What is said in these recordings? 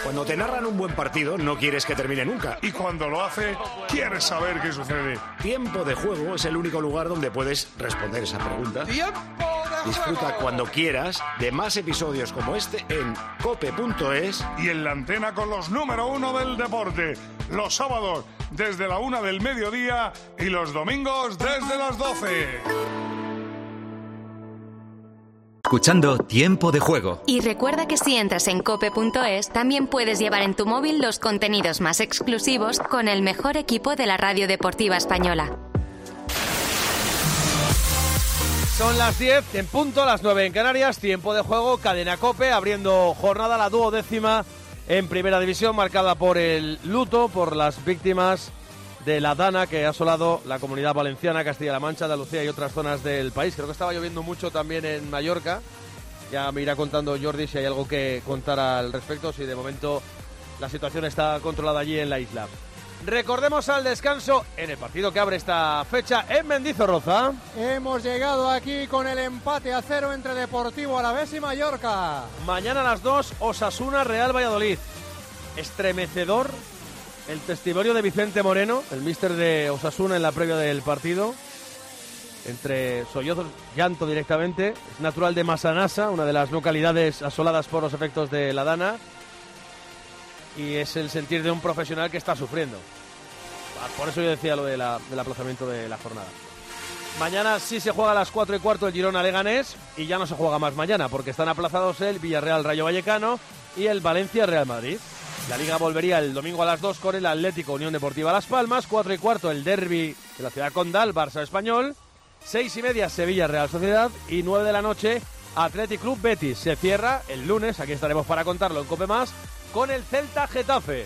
Cuando te narran un buen partido, no quieres que termine nunca. Y cuando lo hace, quieres saber qué sucede. Tiempo de Juego es el único lugar donde puedes responder esa pregunta. ¡Tiempo de Juego! Disfruta cuando quieras de más episodios como este en cope.es. Y en la antena con los número 1 del deporte. Los sábados desde la 1 del mediodía y los domingos desde las 12. Escuchando Tiempo de Juego. Y recuerda que si entras en cope.es, también puedes llevar en tu móvil los contenidos más exclusivos con el mejor equipo de la radio deportiva española. Son las 10 en punto, las 9 en Canarias, Tiempo de Juego, Cadena COPE, abriendo jornada la 12ª en Primera División, marcada por el luto, por las víctimas de la Dana que ha asolado la Comunidad Valenciana, Castilla-La Mancha, Andalucía y otras zonas del país. Creo que estaba lloviendo mucho también en Mallorca. Ya me irá contando Jordi si hay algo que contar al respecto, si de momento la situación está controlada allí en la isla. Recordemos al descanso en el partido que abre esta fecha en Mendizorroza. Hemos llegado aquí con el empate a 0 entre Deportivo Alavés y Mallorca. Mañana a las 2, Osasuna, Real Valladolid. Estremecedor el testimonio de Vicente Moreno, el míster de Osasuna, en la previa del partido. Entre sollozos, llanto directamente. Es natural de Masanasa, una de las localidades asoladas por los efectos de la Dana. Y es el sentir de un profesional que está sufriendo. Por eso yo decía lo del aplazamiento de la jornada. Mañana sí se juega a las 4:15 el Girona-Leganés. Y ya no se juega más mañana, porque están aplazados el Villarreal-Rayo Vallecano y el Valencia-Real Madrid. La Liga volvería el domingo a las 2 con el Atlético Unión Deportiva Las Palmas. 4:15 el derbi de la ciudad condal, Barça Español. 6:30 Sevilla Real Sociedad. Y 9 de la noche Athletic Club Betis. Se cierra el lunes, aquí estaremos para contarlo en Cope Más, con el Celta Getafe.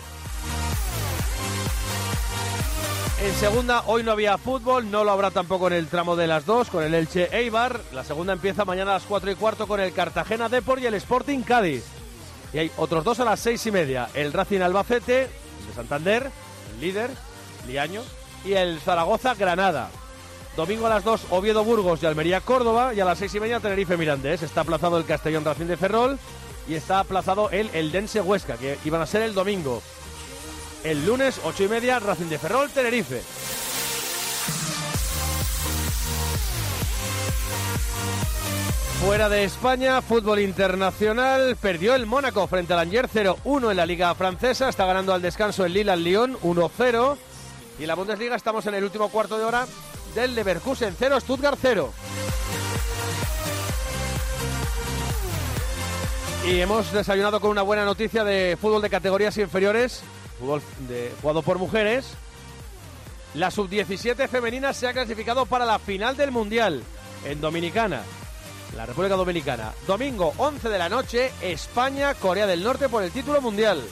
En segunda hoy no había fútbol, no lo habrá tampoco en el tramo de las 2 con el Elche Eibar. La segunda empieza mañana a las 4:15 con el Cartagena Depor y el Sporting Cádiz. Y hay otros dos a las 6:30. El Racing Albacete, el de Santander, el líder, Liaño, y el Zaragoza Granada. Domingo a las 2, Oviedo Burgos y Almería Córdoba. Y a las 6:30, Tenerife Mirandés. Está aplazado el Castellón Racing de Ferrol. Y está aplazado el Eldense Huesca, que iban a ser el domingo. El lunes, 8:30, Racing de Ferrol, Tenerife. Fuera de España, fútbol internacional, perdió el Mónaco frente al Angers 0-1 en la Liga Francesa, está ganando al descanso el Lille al Lyon 1-0 y en la Bundesliga estamos en el último cuarto de hora del Leverkusen 0, Stuttgart 0. Y hemos desayunado con una buena noticia de fútbol de categorías inferiores, fútbol jugado por mujeres. La sub-17 femenina se ha clasificado para la final del Mundial en Dominicana. La República Dominicana. Domingo, 11 de la noche, España, Corea del Norte por el título mundial.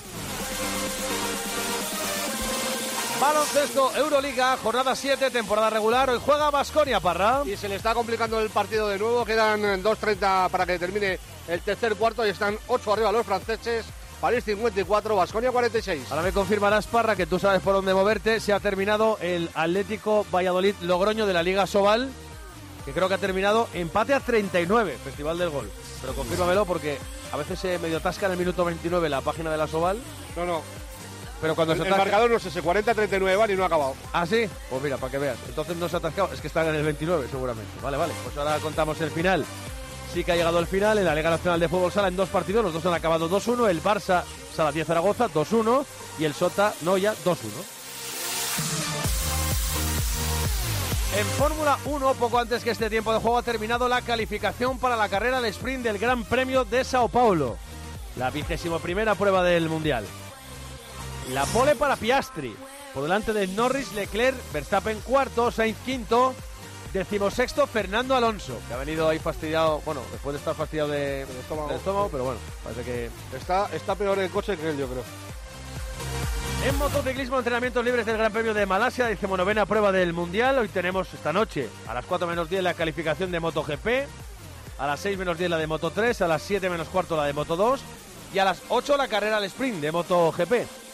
Baloncesto, Euroliga, jornada 7, temporada regular. Hoy juega Baskonia, Parra. Y se le está complicando el partido de nuevo. Quedan 2:30 para que termine el tercer cuarto y están 8 arriba los franceses. París 54, Baskonia 46. Ahora me confirmarás, Parra, que tú sabes por dónde moverte. Se ha terminado el Atlético Valladolid Logroño de la Liga Sobal, que creo que ha terminado empate a 39, Festival del Gol. Pero confírmamelo porque a veces se medio atasca en el minuto 29 la página de la Sobal. No. Pero cuando se El atasca... marcador no sé, 40-39 van y no ha acabado. ¿Ah, sí? Pues mira, para que veas. Entonces no se ha atascado, es que están en el 29 seguramente. Vale, pues ahora contamos el final. Sí que ha llegado el final en la Liga Nacional de Fútbol Sala en 2 partidos. Los dos han acabado 2-1. El Barça Sala 10 Zaragoza 2-1 y el Sota Noya 2-1. En Fórmula 1, poco antes que este tiempo de juego, ha terminado la calificación para la carrera de sprint del Gran Premio de Sao Paulo, la 21ª prueba del Mundial. La pole para Piastri, por delante de Norris, Leclerc, Verstappen cuarto, Sainz quinto, 16º Fernando Alonso, que ha venido ahí fastidiado, bueno, después de estar fastidiado del estómago, pero bueno, parece que... Está peor el coche que él, yo creo. En motociclismo, entrenamientos libres del Gran Premio de Malasia, 19ª prueba del Mundial. Hoy tenemos esta noche a las 4 menos 10 la calificación de MotoGP, a las 6 menos 10 la de Moto3, a las 7 menos cuarto la de Moto2 y a las 8 la carrera al sprint de MotoGP.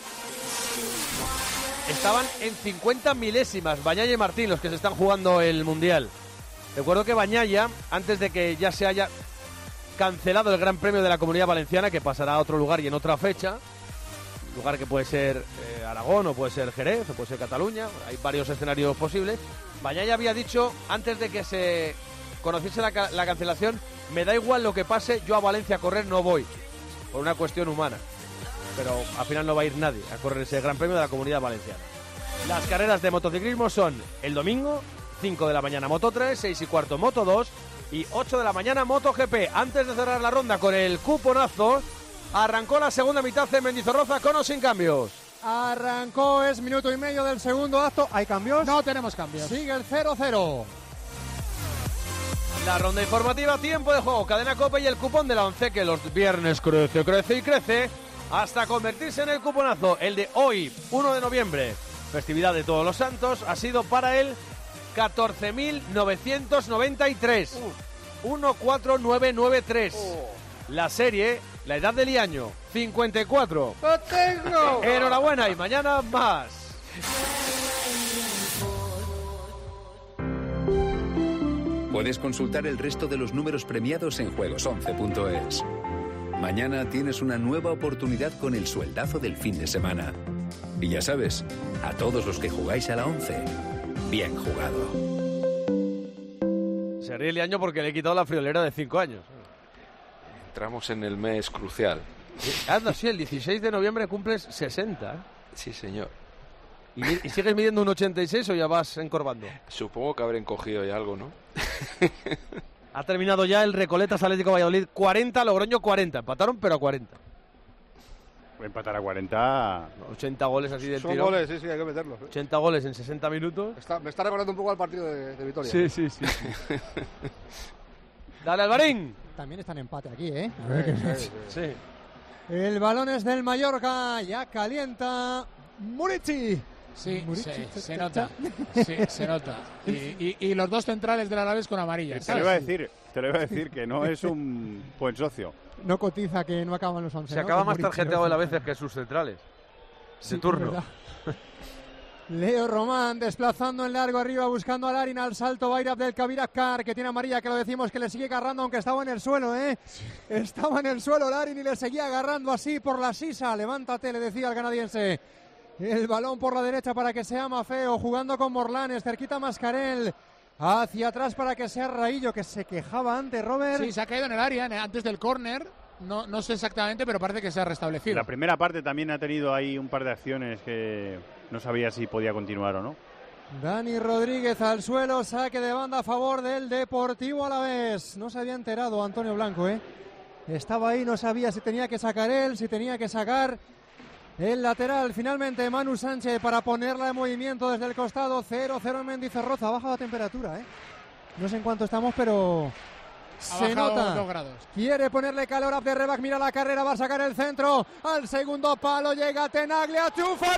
Estaban en 50 milésimas Bagnaia y Martín los que se están jugando el Mundial. Recuerdo que Bagnaia, antes de que ya se haya cancelado el Gran Premio de la Comunidad Valenciana, que pasará a otro lugar y en otra fecha, lugar que puede ser Aragón, o puede ser Jerez, o puede ser Cataluña. Hay varios escenarios posibles. Bañaya había dicho, antes de que se conociese la cancelación, me da igual lo que pase, yo a Valencia a correr no voy, por una cuestión humana. Pero al final no va a ir nadie a correr ese Gran Premio de la Comunidad Valenciana. Las carreras de motociclismo son el domingo, 5 de la mañana Moto 3, 6 y cuarto Moto 2 y 8 de la mañana Moto GP. Antes de cerrar la ronda con el cuponazo, arrancó la segunda mitad en Mendizorroza con o sin cambios. Arrancó, es minuto y medio del segundo acto. ¿Hay cambios? No tenemos cambios. Sigue el 0-0. La ronda informativa, tiempo de juego, cadena COPE y el cupón de la 11 que los viernes crece, crece y crece hasta convertirse en el cuponazo. El de hoy, 1 de noviembre, festividad de Todos los Santos, ha sido para el 14.993. 14993. La serie, la edad del año, 54. ¡Lo tengo! Enhorabuena y mañana más. Puedes consultar el resto de los números premiados en juegos11.es. Mañana tienes una nueva oportunidad con el sueldazo del fin de semana. Y ya sabes, a todos los que jugáis a la 11, bien jugado. Se ríe el año porque le he quitado la friolera de 5 años. Entramos en el mes crucial. Anda, sí, el 16 de noviembre cumples 60. Sí, señor. ¿Y sigues midiendo un 86 o ya vas encorvando? Supongo que habré encogido ya algo, ¿no? Ha terminado ya el Recoletas Atlético Valladolid 40, Logroño 40. Empataron, pero a 40. Empatar a 40... 80 goles así del Son tiro. goles, sí, hay que meterlos. 80 goles en 60 minutos. Me está recordando un poco al partido de Vitoria. Sí. Dale, Alvarín. También está en empate aquí, ¿eh? Sí. El balón es del Mallorca, ya calienta Murici. Sí, se nota. Sí, se nota. Y los dos centrales del Alavés con amarilla. Te lo iba a decir que no es un buen socio. No cotiza, que no acaban los 11. Se acaba más tarjeteado de la veces que sus centrales. De turno. Leo Román desplazando en largo arriba, buscando a Larin al salto. Baira Abdelkabir Akkar, que tiene amarilla, que lo decimos, que le sigue agarrando, aunque estaba en el suelo, ¿eh? Sí. Estaba en el suelo Larin y le seguía agarrando así por la sisa. Levántate, le decía al canadiense. El balón por la derecha para que sea Mafeo, jugando con Morlanes, cerquita Mascarell. Hacia atrás para que sea Raillo, que se quejaba antes, Robert. Sí, se ha caído en el área, antes del córner. No sé exactamente, pero parece que se ha restablecido. La primera parte también ha tenido ahí un par de acciones que no sabía si podía continuar o no. Dani Rodríguez al suelo, saque de banda a favor del Deportivo Alavés. No se había enterado Antonio Blanco, ¿eh? Estaba ahí, no sabía si tenía que sacar él, si tenía que sacar el lateral. Finalmente Manu Sánchez para ponerla en movimiento desde el costado. 0-0 en Mendizorroza. Baja la temperatura, ¿eh? No sé en cuánto estamos, pero se nota. 2 grados. Quiere ponerle calor a Abderrebak. Mira la carrera, va a sacar el centro. Al segundo palo llega Tenaglia. ¡Chufa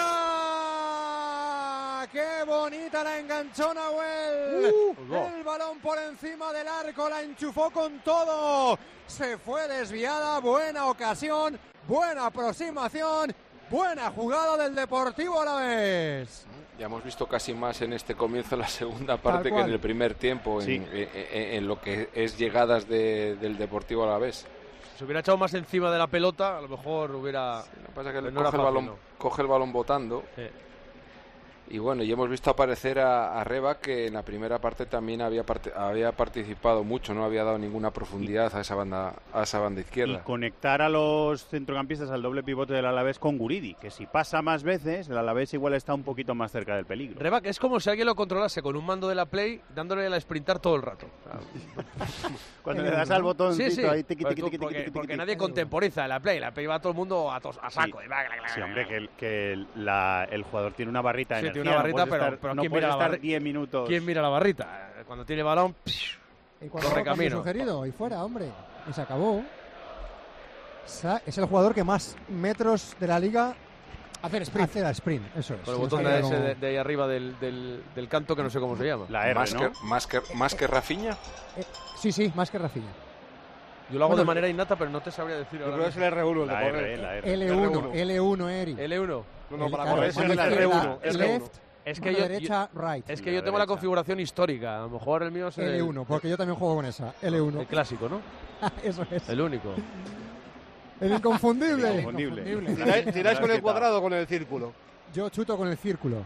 arriba! ¡Qué bonita la enganchó Nahuel! El balón por encima del arco, la enchufó con todo. Se fue desviada. Buena ocasión. Buena aproximación, buena jugada del Deportivo Alavés. Ya hemos visto casi más en este comienzo de la segunda parte que en el primer tiempo, sí. en lo que es llegadas del Deportivo Alavés. Si hubiera echado más encima de la pelota, a lo mejor hubiera... Sí, lo que pasa es que coge el balón botando. Sí. Y bueno, y hemos visto aparecer a Reba, que en la primera parte también había participado mucho, no había dado ninguna profundidad a esa banda izquierda. Y conectar a los centrocampistas al doble pivote del Alavés con Guridi, que si pasa más veces, el Alavés igual está un poquito más cerca del peligro. Reba, que es como si alguien lo controlase con un mando de la Play, dándole la sprintar todo el rato. Cuando le das al botón, sí. ahí, porque nadie contemporiza la Play va todo el mundo a saco. Sí, hombre, que el jugador tiene una barrita en una barrita, pero no ¿quién puede mira estar 10 minutos? ¿Quién mira la barrita? Cuando tiene balón, y cuando corre camino. Sugerido, y fuera, hombre. Y se acabó. Es el jugador que más metros de la liga hace sprint. Eso es. Con el botón de ahí arriba del canto, que no sé cómo se llama. La R, ¿no? ¿Más que Rafinha? Sí, más que Rafinha. Yo lo hago de manera innata, pero no te sabría decir ahora. Yo creo que es el R1 la R. L1, Eri. L1. No, para correr es el R1. Left, es que derecha, right. Es que yo tengo la configuración histórica. A lo mejor el mío es el... L1, porque yo también juego con esa. L1. El clásico, ¿no? Eso es. El único. El inconfundible. ¿Tiráis con el cuadrado o con el círculo? Yo chuto con el círculo.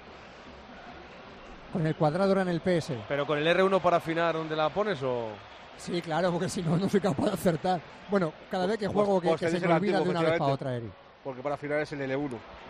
Con el cuadrado era en el PS. ¿Pero con el R1 para afinar dónde la pones o...? Sí, claro, porque si no, no soy capaz de acertar. Bueno, cada vez que juego que se me olvida de una vez para otra, Eri. Porque para afinar es el L1.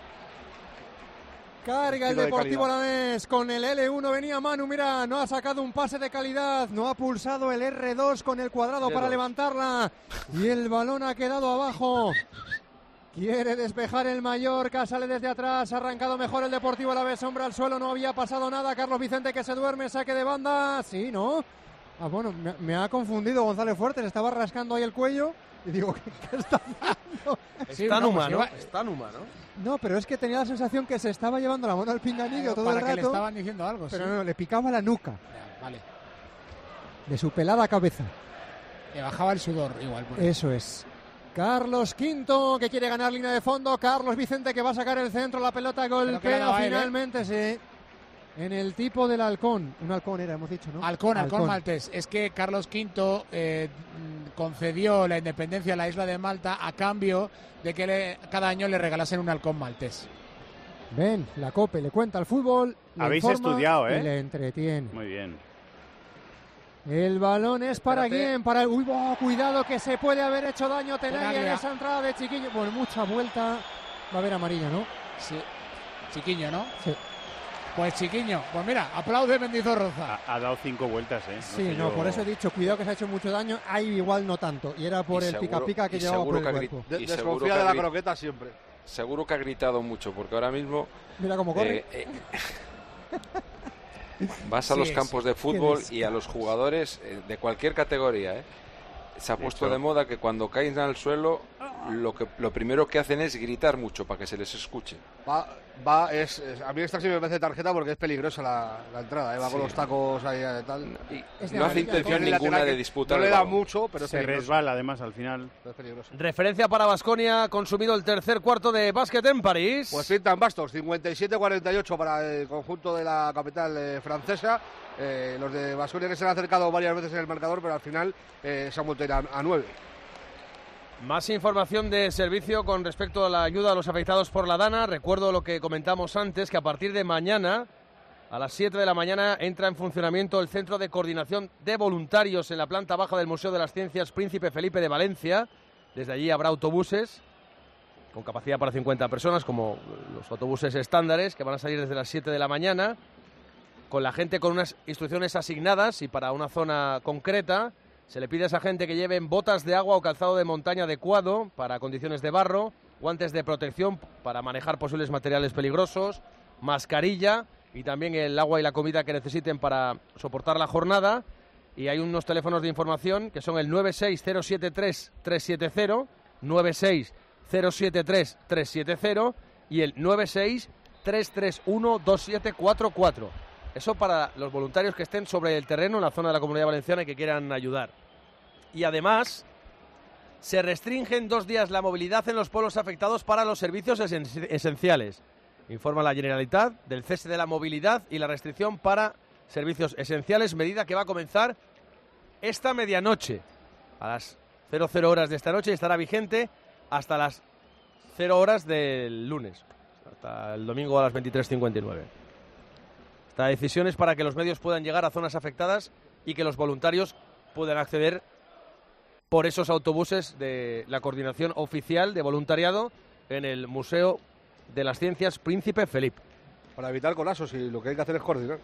Carga el Deportivo Alavés con el L1, venía Manu, mira, no ha sacado un pase de calidad, no ha pulsado el R2 con el cuadrado para levantarla y el balón ha quedado abajo. Quiere despejar el Mallorca, sale desde atrás, ha arrancado mejor el Deportivo Alavés, sombra al suelo, no había pasado nada, Carlos Vicente que se duerme, saque de banda, sí, ¿no? Ah, bueno, me ha confundido González Fuertes, estaba rascando ahí el cuello y digo, ¿qué está haciendo? Es tan humano. No, pero es que tenía la sensación que se estaba llevando la mano al pinganillo todo el rato. Para que le estaban diciendo algo, pero no, le picaba la nuca. Vale. De su pelada cabeza. Le bajaba el sudor igual. Eso es. Carlos Quinto, que quiere ganar línea de fondo. Carlos Vicente, que va a sacar el centro. La pelota golpea finalmente, sí. En el tipo del halcón. Un halcón era, hemos dicho, ¿no? Halcón maltés. Es que Carlos V concedió la independencia a la isla de Malta a cambio de que cada año le regalasen un halcón maltés. Ven, la COPE le cuenta al fútbol. Habéis estudiado, ¿eh? Y le entretiene. Muy bien. El balón es para quién, para el... Uy, cuidado que se puede haber hecho daño Tenaglia en esa entrada de Chiquiño. Bueno, mucha vuelta. Va a haber amarilla, ¿no? Sí. Chiquiño, ¿no? Sí. Pues Chiquiño, pues mira, aplaude Mendizorroza. Ha dado 5 vueltas, ¿eh? Por eso he dicho, cuidado que se ha hecho mucho daño, ahí igual no tanto. Y era por el pica-pica que llevaba por el cuerpo. Desconfía de la croqueta siempre. Seguro que ha gritado mucho, porque ahora mismo... Mira cómo corre. Vas a los campos de fútbol y a los jugadores de cualquier categoría, se ha puesto de moda que cuando caen al suelo lo primero que hacen es gritar mucho para que se les escuche. A mí esta sí me parece tarjeta porque es peligrosa la entrada, va con los tacos ahí tal. No hace intención ninguna de disputar. No le da mucho, pero se resbala además al final. Es peligroso. Referencia para Baskonia, consumido el tercer cuarto de básquet en París. Pues pintan bastos, 57-48 para el conjunto de la capital francesa. Los de Baskonia que se han acercado varias veces en el marcador, pero al final se han vuelto a ir a 9. Más información de servicio con respecto a la ayuda a los afectados por la Dana. Recuerdo lo que comentamos antes, que a partir de mañana, a las 7 de la mañana, entra en funcionamiento el Centro de Coordinación de Voluntarios en la planta baja del Museo de las Ciencias Príncipe Felipe de Valencia. Desde allí habrá autobuses con capacidad para 50 personas, como los autobuses estándares, que van a salir desde las 7 de la mañana, con la gente con unas instrucciones asignadas y para una zona concreta. Se le pide a esa gente que lleven botas de agua o calzado de montaña adecuado para condiciones de barro, guantes de protección para manejar posibles materiales peligrosos, mascarilla y también el agua y la comida que necesiten para soportar la jornada. Y hay unos teléfonos de información que son el 96073-370, 96073-370 y el 963312744. Eso para los voluntarios que estén sobre el terreno en la zona de la Comunidad Valenciana y que quieran ayudar. Y además, se restringen 2 días la movilidad en los pueblos afectados para los servicios esenciales. Informa la Generalitat del cese de la movilidad y la restricción para servicios esenciales, medida que va a comenzar esta medianoche. A las 00 horas de esta noche y estará vigente hasta las 0 horas del lunes, hasta el domingo a las 23:59. Esta decisión es para que los medios puedan llegar a zonas afectadas y que los voluntarios puedan acceder por esos autobuses de la coordinación oficial de voluntariado en el Museo de las Ciencias Príncipe Felipe. Para evitar colapsos y lo que hay que hacer es coordinar.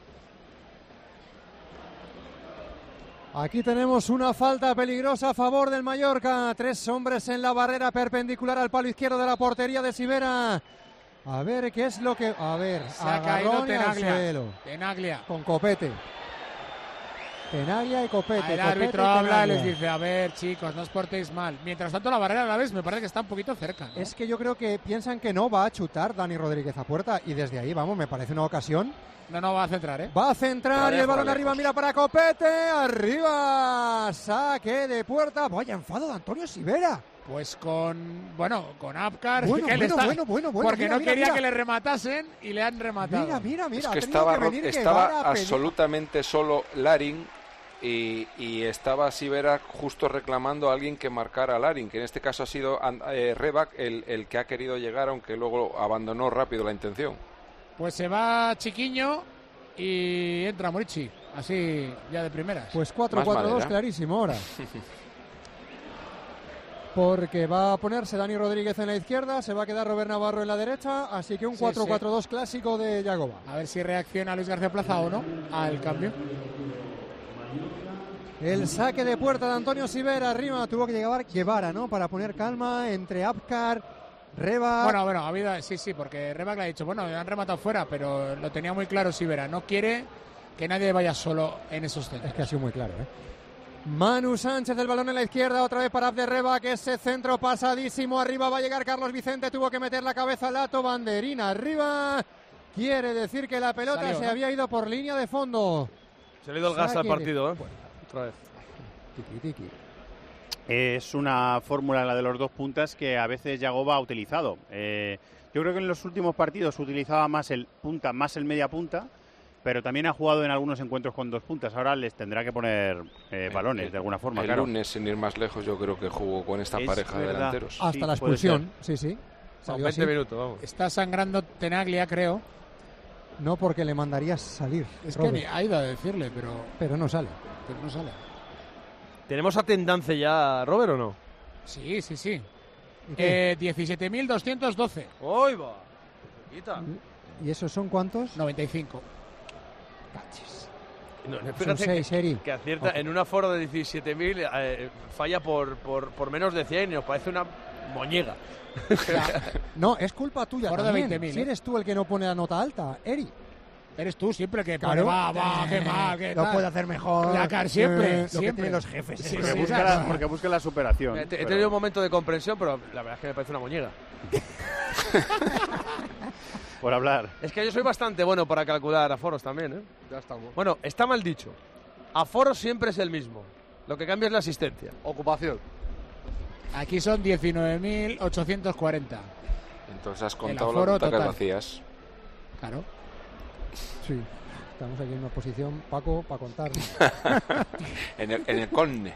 Aquí tenemos una falta peligrosa a favor del Mallorca. 3 hombres en la barrera perpendicular al palo izquierdo de la portería de Sivera. A ver qué es lo que... A ver, se ha caído Tenaglia. Tenaglia. Con Copete. Tenaglia y Copete. El árbitro habla y les dice, a ver chicos, no os portéis mal. Mientras tanto la barrera a la vez me parece que está un poquito cerca, ¿no? Es que yo creo que piensan que no va a chutar Dani Rodríguez a puerta y desde ahí, vamos, me parece una ocasión. No va a centrar, ¿eh? Va a centrar y el balón arriba, mira para Copete, arriba, saque de puerta. Vaya enfado de Antonio Sivera. Pues con Apcar, bueno, porque no quería que le rematasen y le han rematado. Mira. Es que estaba absolutamente solo Larin y estaba Sivera justo reclamando a alguien que marcara a Larin, que en este caso ha sido Rebac el que ha querido llegar, aunque luego abandonó rápido la intención. Pues se va Chiquiño y entra Morici, así ya de primeras. Pues 4-4-2 clarísimo ahora. Porque va a ponerse Dani Rodríguez en la izquierda, se va a quedar Robert Navarro en la derecha, así que un 4-4-2 clásico de Yagoba. A ver si reacciona Luis García Plaza o no al cambio. El saque de puerta de Antonio Sivera, arriba tuvo que llegar Guevara, ¿no? Para poner calma entre Apcar, Rebac. Bueno, ha habido, sí, porque Rebac le ha dicho, bueno, han rematado fuera, pero lo tenía muy claro Sivera, no quiere que nadie vaya solo en esos centros. Es que ha sido muy claro, ¿eh? Manu Sánchez, el balón en la izquierda, otra vez para Abde Rebac, ese centro pasadísimo, arriba va a llegar Carlos Vicente, tuvo que meter la cabeza al lato, banderina arriba, quiere decir que la pelota se había ido por línea de fondo. Se le ha ido el gas al partido, ¿eh? Otra vez. Tiki. Es una fórmula, la de los dos puntas, que a veces Yagoba ha utilizado. Yo creo que en los últimos partidos utilizaba más el punta, más el media punta, pero también ha jugado en algunos encuentros con dos puntas. Ahora les tendrá que poner balones de alguna forma. El lunes, sin ir más lejos, yo creo que jugó con esta pareja de delanteros. Hasta la expulsión, sí. Salió 20 minutos, vamos. Está sangrando Tenaglia, creo. No, porque le mandaría salir. Es que ni ha ido a decirle, pero no sale. ¿Tenemos atendance ya, Robert, o no? Sí. 17.212. ¡Uy, va! ¿Y esos son cuántos? 95. No, son 6, Eri. Que acierta en un aforo de 17.000, falla por menos de 100 y nos parece una moñega. No, es culpa tuya también. De 20.000, si eres tú el que no pone la nota alta, Eri. Eres tú siempre que claro, qué mal, qué lo puede hacer mejor. Siempre. Lo que tienen los jefes. Porque busca la superación. He tenido un momento de comprensión, pero la verdad es que me parece una moñega. Por hablar. Es que yo soy bastante bueno para calcular aforos también, ¿eh? Ya estamos. Bueno, está mal dicho. Aforo siempre es el mismo. Lo que cambia es la asistencia. Ocupación. Aquí son 19.840. Entonces has contado las butacas vacías. Claro. Sí. Estamos aquí en una posición, Paco, para contar. en el corne.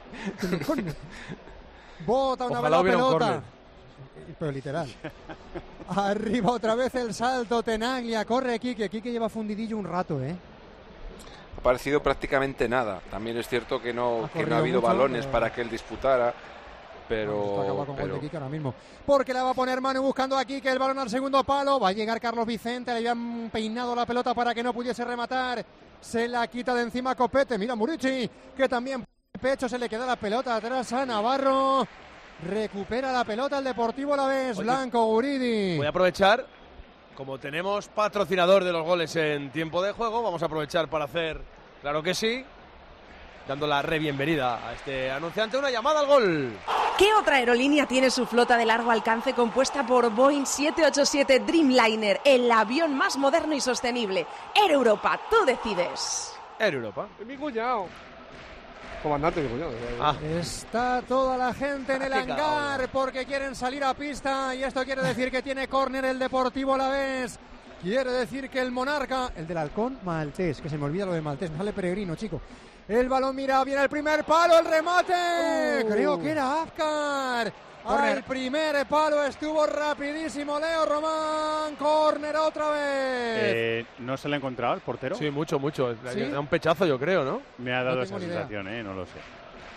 Bota una Ojalá vez la pelota. Pero literal. Arriba otra vez el salto, Tenaglia, corre Quique lleva fundidillo un rato, ¿eh? Ha parecido prácticamente nada. También es cierto que no ha habido mucho, balones para que él disputara, pero... Gol de Quique ahora mismo. Porque la va a poner Manu buscando a Quique, el balón al segundo palo, va a llegar Carlos Vicente, le habían peinado la pelota para que no pudiese rematar, se la quita de encima Copete, mira Murici, que también pecho, se le queda la pelota atrás a Navarro. Recupera la pelota el Deportivo Alavés, Blanco Guridi. Voy a aprovechar, como tenemos patrocinador de los goles en tiempo de juego, vamos a aprovechar para hacer, claro que sí, dando la bienvenida a este anunciante, una llamada al gol. ¿Qué otra aerolínea tiene su flota de largo alcance compuesta por Boeing 787 Dreamliner, el avión más moderno y sostenible? Air Europa, tú decides. Air Europa. Mi cuñado. Comandante, mi cuñado. Está toda la gente en el hangar porque quieren salir a pista y esto quiere decir que tiene córner el Deportivo Alavés. Quiere decir que el Monarca, el del Halcón Maltés, que se me olvida lo de Maltés, me sale Peregrino, chico. El balón, mira, viene el primer palo, el remate. Creo que era Apcar. Al primer palo estuvo rapidísimo Leo Román. Córner otra vez. ¿No se le ha encontrado el portero? Sí, mucho. ¿Sí? Da un pechazo, yo creo, ¿no? Me ha dado esa sensación, no lo sé.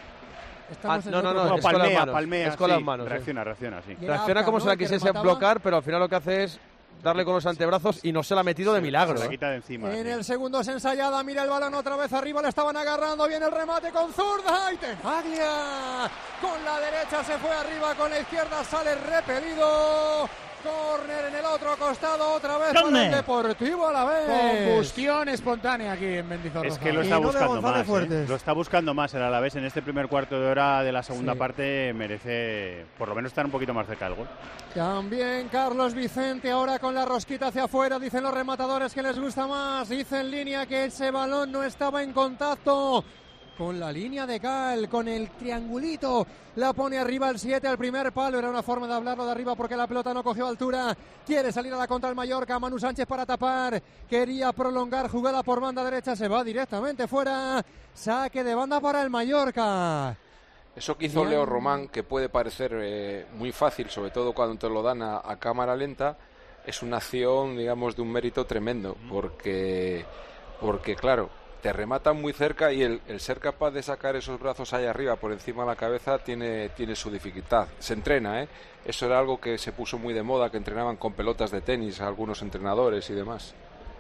No, palmea. Es con las manos. Reacciona, sí. Reacciona como si la quisiese bloquear, pero al final lo que hace es darle con los antebrazos y no se la ha metido de milagro. Se la quita de encima. En el segundo es ensayada, mira el balón otra vez arriba, le estaban agarrando, viene el remate con zurda y Tenaglia con la derecha se fue arriba, con la izquierda sale repelido. Córner en el otro costado, otra vez para el Deportivo Alavés. Combustión espontánea aquí en Mendizorroza. Es que lo está buscando más. Lo está buscando más el Alavés en este primer cuarto de hora de la segunda parte. Merece por lo menos estar un poquito más cerca del gol. También Carlos Vicente ahora con la rosquita hacia afuera. Dicen los rematadores que les gusta más. Dice en línea que ese balón no estaba en contacto con la línea de cal, con el triangulito, la pone arriba el 7 al primer palo, era una forma de hablarlo de arriba porque la pelota no cogió altura, quiere salir a la contra el Mallorca, Manu Sánchez para tapar, quería prolongar jugada por banda derecha, se va directamente fuera, saque de banda para el Mallorca. Eso que hizo Leo Román, que puede parecer muy fácil, sobre todo cuando te lo dan a cámara lenta, es una acción, digamos, de un mérito tremendo, porque claro, te rematan muy cerca y el ser capaz de sacar esos brazos ahí arriba por encima de la cabeza tiene su dificultad. Se entrena, eso era algo que se puso muy de moda, que entrenaban con pelotas de tenis algunos entrenadores y demás.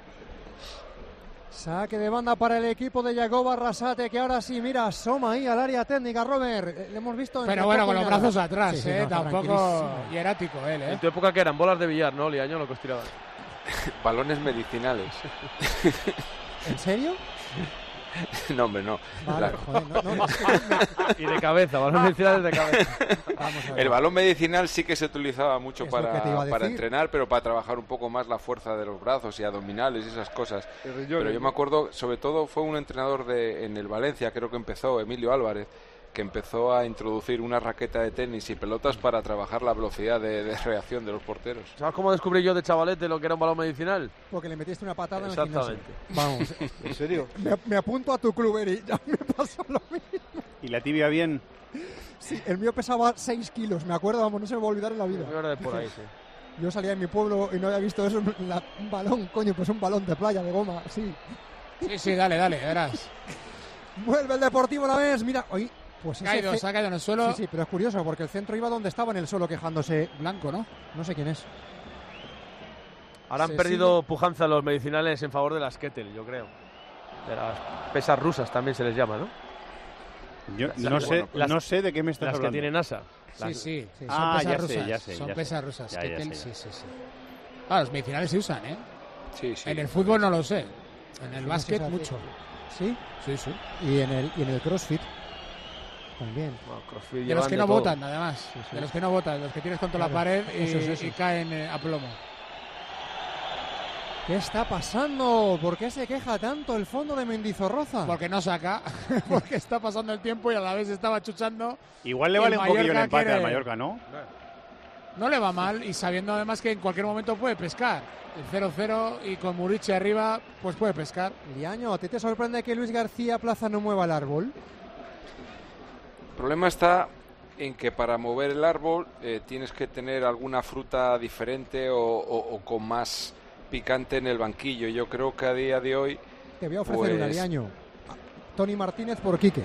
Saque de banda para el equipo de Yagoba Arrasate, que ahora sí, mira, asoma ahí al área técnica, Robert. Le hemos visto. Pero bueno, con los brazos atrás, tampoco hierático él, En tu época, que eran bolas de billar, ¿no, Liaño? Lo que os tiraban. Balones medicinales. ¿En serio? No, hombre, no. Vale, joder, no. Y de cabeza, balones medicinales de cabeza. Vamos a ver. El balón medicinal sí que se utilizaba mucho para decir. entrenar, pero para trabajar un poco más la fuerza de los brazos y abdominales y esas cosas. Pero yo me acuerdo, sobre todo fue un entrenador en el Valencia, creo que empezó, Emilio Álvarez, que empezó a introducir una raqueta de tenis y pelotas para trabajar la velocidad de reacción de los porteros. ¿Sabes cómo descubrí yo de chavalete lo que era un balón medicinal? Porque le metiste una patada en el Exactamente. gimnasio. Vamos. ¿En serio? Me apunto a tu club, Eri. Ya me pasó lo mismo. ¿Y la tibia bien? Sí, el mío pesaba 6 kilos. Me acuerdo, vamos, no se me va a olvidar en la vida. Era de por ahí, sí. Yo salía de mi pueblo y no había visto eso. Un balón, coño, pues un balón de playa, de goma, sí. Sí, dale, verás. Vuelve el Deportivo la vez. Mira, hoy... Pues se ha caído en el suelo. Sí, pero es curioso porque el centro iba donde estaba en el suelo quejándose. Blanco, ¿no? No sé quién es. Ahora han perdido pujanza los medicinales en favor de las Kettle, yo creo. De las pesas rusas también se les llama, ¿no? Yo no sé de qué me estás hablando. Las que tienen asa. Sí. Son pesas rusas. Ya sé. Son pesas rusas. Kettle, sí. Ah, los medicinales se usan, ¿eh? Sí. En el fútbol no lo sé. En el básquet mucho. ¿Sí? Sí. Y en el CrossFit también. Bueno, de los que no votan, además. Sí. De los que no votan, los que tienes contra la pared y caen a plomo. ¿Qué está pasando? ¿Por qué se queja tanto el fondo de Mendizorroza? Porque no saca, porque está pasando el tiempo y a la vez estaba chuchando. Igual le vale un poquillo el empate al Mallorca, ¿no? No le va mal y sabiendo además que en cualquier momento puede pescar. El 0-0 y con Murici arriba, pues puede pescar. Liaño, ¿a ti te sorprende que Luis García Plaza no mueva el árbol? El problema está en que para mover el árbol tienes que tener alguna fruta diferente o con más picante en el banquillo. Yo creo que a día de hoy... Te voy a ofrecer un Liaño. Tony Martínez por Quique.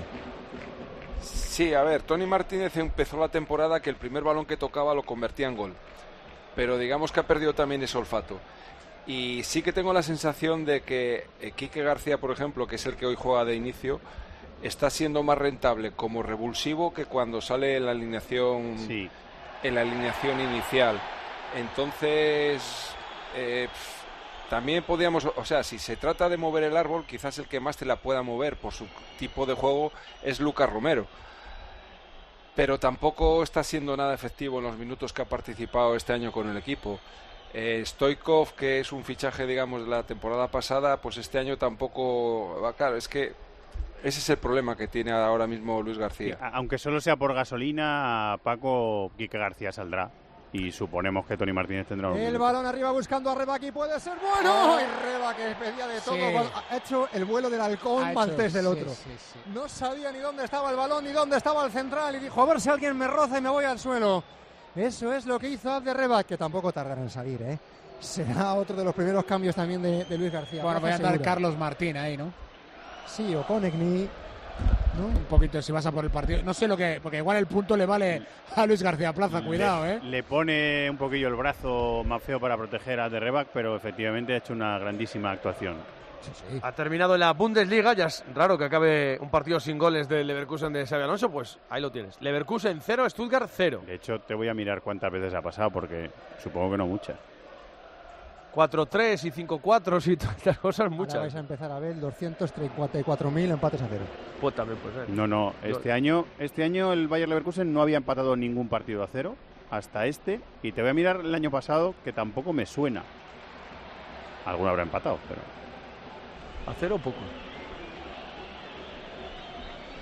Sí, a ver, Tony Martínez empezó la temporada que el primer balón que tocaba lo convertía en gol. Pero digamos que ha perdido también ese olfato. Y sí que tengo la sensación de que Quique García, por ejemplo, que es el que hoy juega de inicio, está siendo más rentable como revulsivo que cuando sale en la alineación, en la alineación inicial. Entonces, también podríamos, o sea, si se trata de mover el árbol, quizás el que más te la pueda mover por su tipo de juego es Lucas Romero. Pero tampoco está siendo nada efectivo en los minutos que ha participado este año con el equipo. Stoichkov, que es un fichaje, digamos, de la temporada pasada, pues este año tampoco va. Claro, es que ese es el problema que tiene ahora mismo Luis García. Sí, aunque solo sea por gasolina, Paco, Quique García saldrá. Y suponemos que Tony Martínez tendrá un El balón arriba buscando a Reba, aquí puede ser bueno. Y Reba, que pedía de todo, ha hecho el vuelo del halcón maltés del otro. Sí. No sabía ni dónde estaba el balón ni dónde estaba el central y dijo, a ver si alguien me roza y me voy al suelo. Eso es lo que hizo Abde Reba, que tampoco tardará en salir, ¿eh? Será otro de los primeros cambios también de Luis García. Bueno, voy a andar Carlos Martín ahí, ¿no? Sí, o Konechny, ¿no? Un poquito si vas a por el partido. No sé lo que... Porque igual el punto le vale a Luis García Plaza, cuidado, ¿eh? Le pone un poquillo el brazo más feo para proteger a De Rebac, pero efectivamente ha hecho una grandísima actuación. Sí. Ha terminado la Bundesliga, ya es raro que acabe un partido sin goles del Leverkusen de Xabi Alonso, pues ahí lo tienes. Leverkusen 0, Stuttgart 0. De hecho, te voy a mirar cuántas veces ha pasado, porque supongo que no muchas. 4-3 y 5-4 y todas estas cosas, muchas. Ahora vais a empezar a ver 234.000 empates a 0. Pues también puede ser. No, este año el Bayer Leverkusen no había empatado ningún partido a 0 hasta este, y te voy a mirar el año pasado, que tampoco me suena. Alguno habrá empatado, pero... ¿A 0 o poco?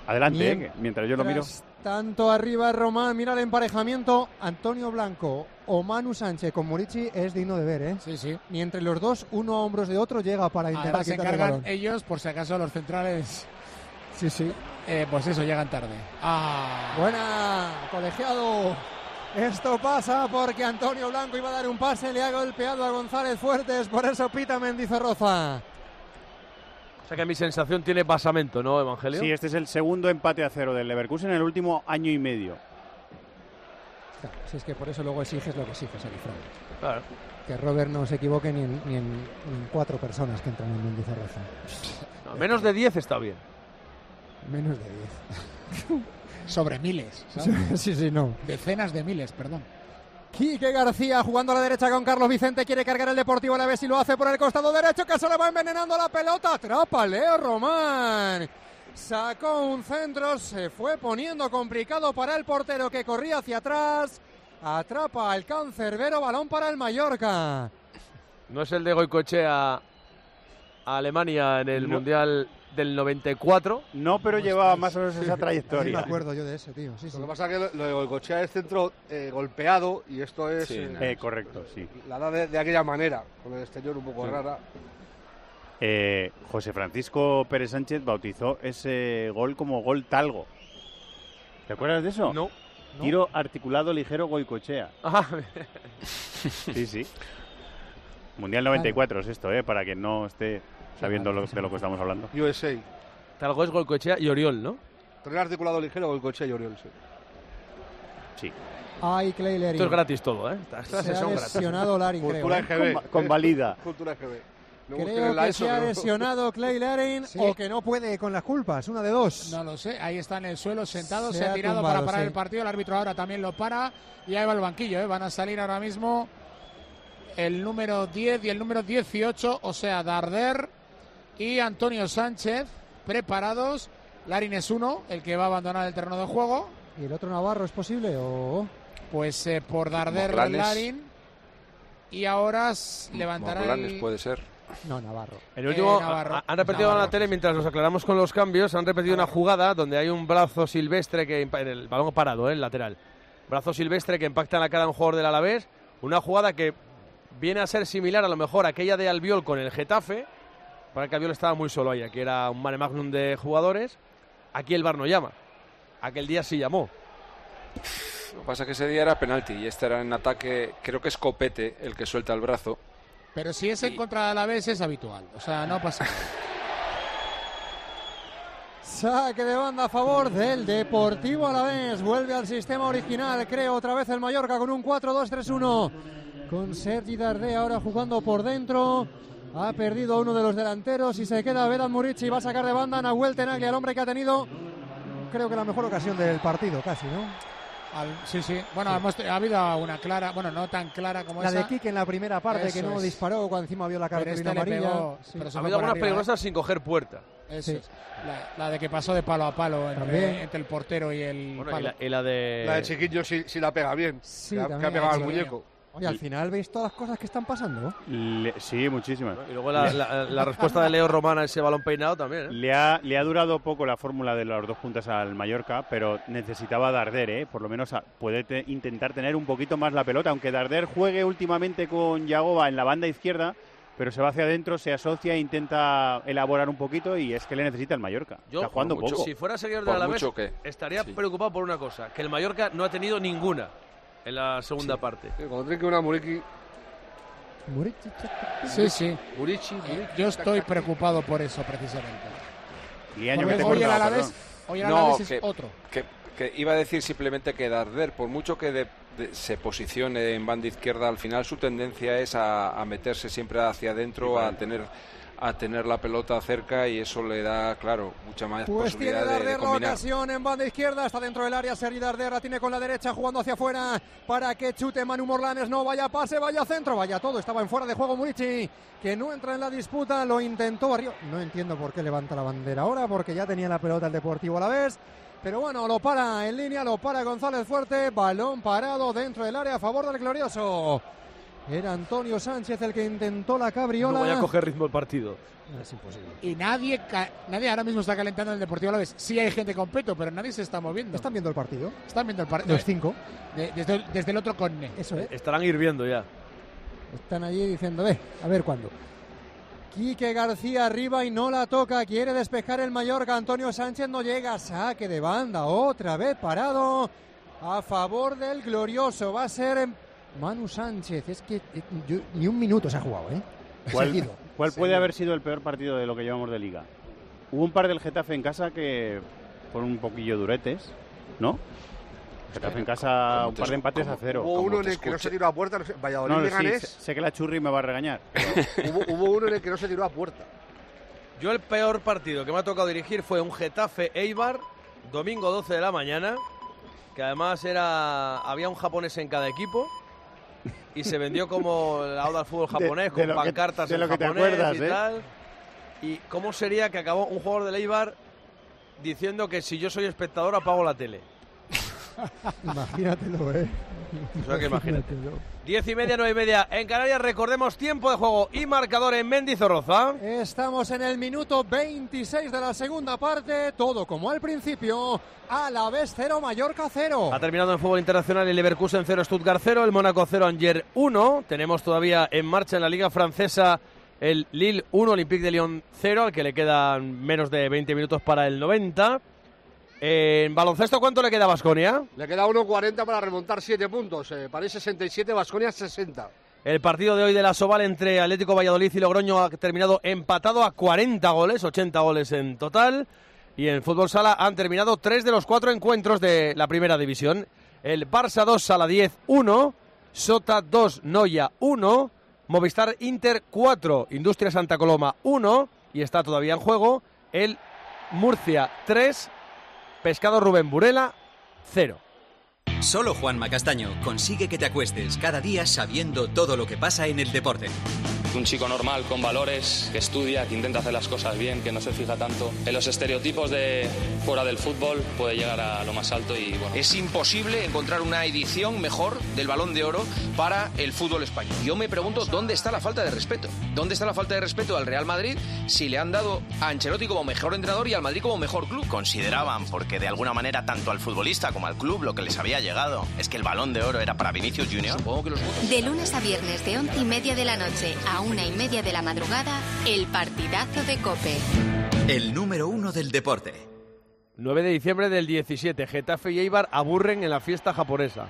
Adelante, mientras yo lo miro. Tanto arriba Román, mira el emparejamiento, Antonio Blanco o Manu Sánchez con Murici es digno de ver, ¿eh? Sí, sí. Ni entre los dos, uno a hombros de otro llega para intentar se quitar el encargan balón. ellos, por si acaso los centrales, Sí. pues eso, llegan tarde. Buena, colegiado. Esto pasa porque Antonio Blanco iba a dar un pase, le ha golpeado a González Fuertes, por eso pita Mendizorroza. O sea que mi sensación tiene basamento, ¿no, Evangelio? Sí, este es el segundo empate a 0 del Leverkusen en el último año y medio. Claro, si es que por eso luego exiges lo que exiges, Alifrán. Claro. Que Robert no se equivoque ni en 4 personas que entran en Mendizorroza. No, menos de 10 está bien. Menos de 10. Sobre miles, ¿sabes? Sí, no. Decenas de miles, perdón. Quique García jugando a la derecha con Carlos Vicente, quiere cargar el Deportivo Alavés y lo hace por el costado derecho, que se le va envenenando la pelota, atrapa Leo Román, sacó un centro, se fue poniendo complicado para el portero que corría hacia atrás, atrapa al cancerbero, balón para el Mallorca. No es el de Goicoechea a Alemania en el Mundial del 94. No, pero llevaba más o menos esa trayectoria. Sí, me acuerdo yo de ese, tío. Sí. Lo que pasa es que lo de Goicoechea es centro golpeado y esto es... correcto, sí. La da de aquella manera, con el exterior un poco rara. José Francisco Pérez Sánchez bautizó ese gol como gol talgo. ¿Te acuerdas de eso? No. Tiro articulado ligero Goicoechea. Sí. Mundial 94 es esto, para que no esté sabiendo de lo que estamos hablando. USA. Talgo es Goicoechea y Oriol, ¿no? Tren articulado ligero, Goicoechea y Oriol, sí. Sí. Ay, Clay Lerin. Esto es gratis todo, ¿eh? Se ha lesionado Larin, creo. Cultura EGB. Convalida. Cultura EGB. Creo que se ha lesionado Clay Lerin o que no puede con las culpas, una de dos. No lo sé, ahí está en el suelo sentado, Se se ha ha tirado tumbado, para parar sí. el partido, el árbitro ahora también lo para y ahí va el banquillo, van a salir ahora mismo el número 10 y el número 18, o sea, Darder y Antonio Sánchez preparados. Larin es uno, el que va a abandonar el terreno de juego. ¿Y el otro Navarro es posible o...? Pues por Darder Larin y ahora levantará Morlanes puede ser. No, Navarro. El último, Navarro. han repetido en la tele, mientras nos aclaramos con los cambios, han repetido una jugada donde hay un brazo silvestre, en el balón parado, el lateral. Brazo silvestre que impacta en la cara de un jugador del Alavés. Una jugada que viene a ser similar a lo mejor a aquella de Albiol con el Getafe. Para que Albiol estaba muy solo ahí, aquí era un mare magnum de jugadores. Aquí el VAR no llama. Aquel día sí llamó. Lo que pasa es que ese día era penalti y este era en ataque, creo que es Copete el que suelta el brazo. Pero si es en contra de Alavés es habitual, o sea, no pasa nada. Saque de banda a favor del Deportivo Alavés. Vuelve al sistema original, creo, otra vez el Mallorca con un 4-2-3-1. Con Sergi Darder ahora jugando por dentro. Ha perdido uno de los delanteros y se queda Vedat Murici. Va a sacar de banda a Nahuel Tenagli, al hombre que ha tenido, creo que la mejor ocasión del partido, casi, ¿no? Sí. Bueno, ha habido una clara, bueno, no tan clara como la esa. de Kike en la primera parte, que no disparó cuando encima vio la cartulina amarilla. Ha habido algunas peligrosas sin coger puerta. Eso es. La de que pasó de palo a palo entre el portero y el palo. Y la de... La de Chiquillo si la pega bien. Sí, que ha pegado al muñeco. Oye, al final veis todas las cosas que están pasando. Sí, muchísimas. Y luego la respuesta de Leo Román a ese balón peinado también. Le ha durado poco la fórmula de las dos puntas al Mallorca, pero necesitaba Darder, por lo menos puede intentar tener un poquito más la pelota, aunque Darder juegue últimamente con Yagoba en la banda izquierda, pero se va hacia adentro, se asocia e intenta elaborar un poquito y es que le necesita el Mallorca. Está jugando poco. Si fuera seguidor de Alavés, estaría preocupado por una cosa, que el Mallorca no ha tenido ninguna en la segunda parte. Cuando trinque una Murici. Sí. Murici. Yo estoy preocupado por eso, precisamente. Hoy el Alavés es otro. Que iba a decir simplemente que Darder, por mucho que se posicione en banda izquierda, al final su tendencia es a meterse siempre hacia adentro, a tener la pelota cerca, y eso le da, claro, mucha más posibilidad tiene Darder de combinar. La ocasión en banda izquierda, está dentro del área Sergi Darder, la tiene con la derecha jugando hacia afuera para que chute Manu Morlanes, no vaya pase, vaya centro, vaya todo, estaba en fuera de juego Murici, que no entra en la disputa, lo intentó arriba, no entiendo por qué levanta la bandera ahora, porque ya tenía la pelota el Deportivo Alavés. Pero bueno, lo para en línea, lo para González Fuerte, balón parado dentro del área a favor del glorioso. Era Antonio Sánchez el que intentó la cabriola. No vaya a coger ritmo el partido. Es imposible. Y nadie ahora mismo está calentando en el Deportivo Alavés. Sí hay gente con peto, pero nadie se está moviendo. ¿Están viendo el partido? Están viendo el partido. Los 5. Desde el otro corne. Eso es. Estarán hirviendo ya. Están allí diciendo, a ver cuándo. Quique García arriba y no la toca. Quiere despejar el Mallorca. Antonio Sánchez no llega. Saque de banda. Otra vez parado a favor del glorioso. Va a ser Manu Sánchez. Es que ni un minuto se ha jugado, ¿eh? ¿Cuál puede haber sido el peor partido de lo que llevamos de Liga? Hubo un par del Getafe en casa que fueron un poquillo duretes, ¿no? Getafe en casa, un par de empates a 0. Hubo uno en el que no se tiró a puerta, Valladolid Leganés. Sí, sé que la Churri me va a regañar. Hubo uno en el que no se tiró a puerta. Yo el peor partido que me ha tocado dirigir fue un Getafe-Eibar, domingo 12 de la mañana, que además había un japonés en cada equipo y se vendió como la oda al fútbol japonés, con pancartas en japonés y tal. ¿Y cómo sería que acabó un jugador del Eibar diciendo que si yo soy espectador apago la tele? Imagínatelo, ¿eh? O sea que imagínate. 10:30, 9:30 en Canarias. Recordemos tiempo de juego y marcador en Mendizorroza. Estamos en el minuto 26 de la segunda parte. Todo como al principio. Alavés 0, Mallorca 0. Ha terminado en fútbol internacional el Leverkusen 0, Stuttgart 0, el Mónaco 0, Angers 1. Tenemos todavía en marcha en la Liga Francesa el Lille 1, Olympique de Lyon 0, al que le quedan menos de 20 minutos para el 90. En baloncesto, ¿cuánto le queda a Baskonia? Le queda 1:40 para remontar 7 puntos. París 67, Baskonia 60. El partido de hoy de la Soval entre Atlético Valladolid y Logroño ha terminado empatado a 40 goles, 80 goles en total. Y en fútbol sala han terminado 3 de los 4 encuentros de la primera división. El Barça 2, Sala 10, 1. Sota 2, Noia 1. Movistar Inter 4, Industria Santa Coloma 1. Y está todavía en juego el Murcia 3, Pescado Rubén Burela 0. Solo Juanma Castaño consigue que te acuestes cada día sabiendo todo lo que pasa en el deporte. Un chico normal, con valores, que estudia, que intenta hacer las cosas bien, que no se fija tanto en los estereotipos de fuera del fútbol, puede llegar a lo más alto y bueno. Es imposible encontrar una edición mejor del Balón de Oro para el fútbol español. Yo me pregunto dónde está la falta de respeto. ¿Dónde está la falta de respeto al Real Madrid si le han dado a Ancelotti como mejor entrenador y al Madrid como mejor club? Consideraban, porque de alguna manera tanto al futbolista como al club lo que les había llegado es que el Balón de Oro era para Vinicius Junior. Supongo que los votos. De lunes a viernes de 11:30 de la noche a 1:30 de la madrugada, el partidazo de COPE. El número 1 del deporte. 9 de diciembre del 17. Getafe y Eibar aburren en la fiesta japonesa.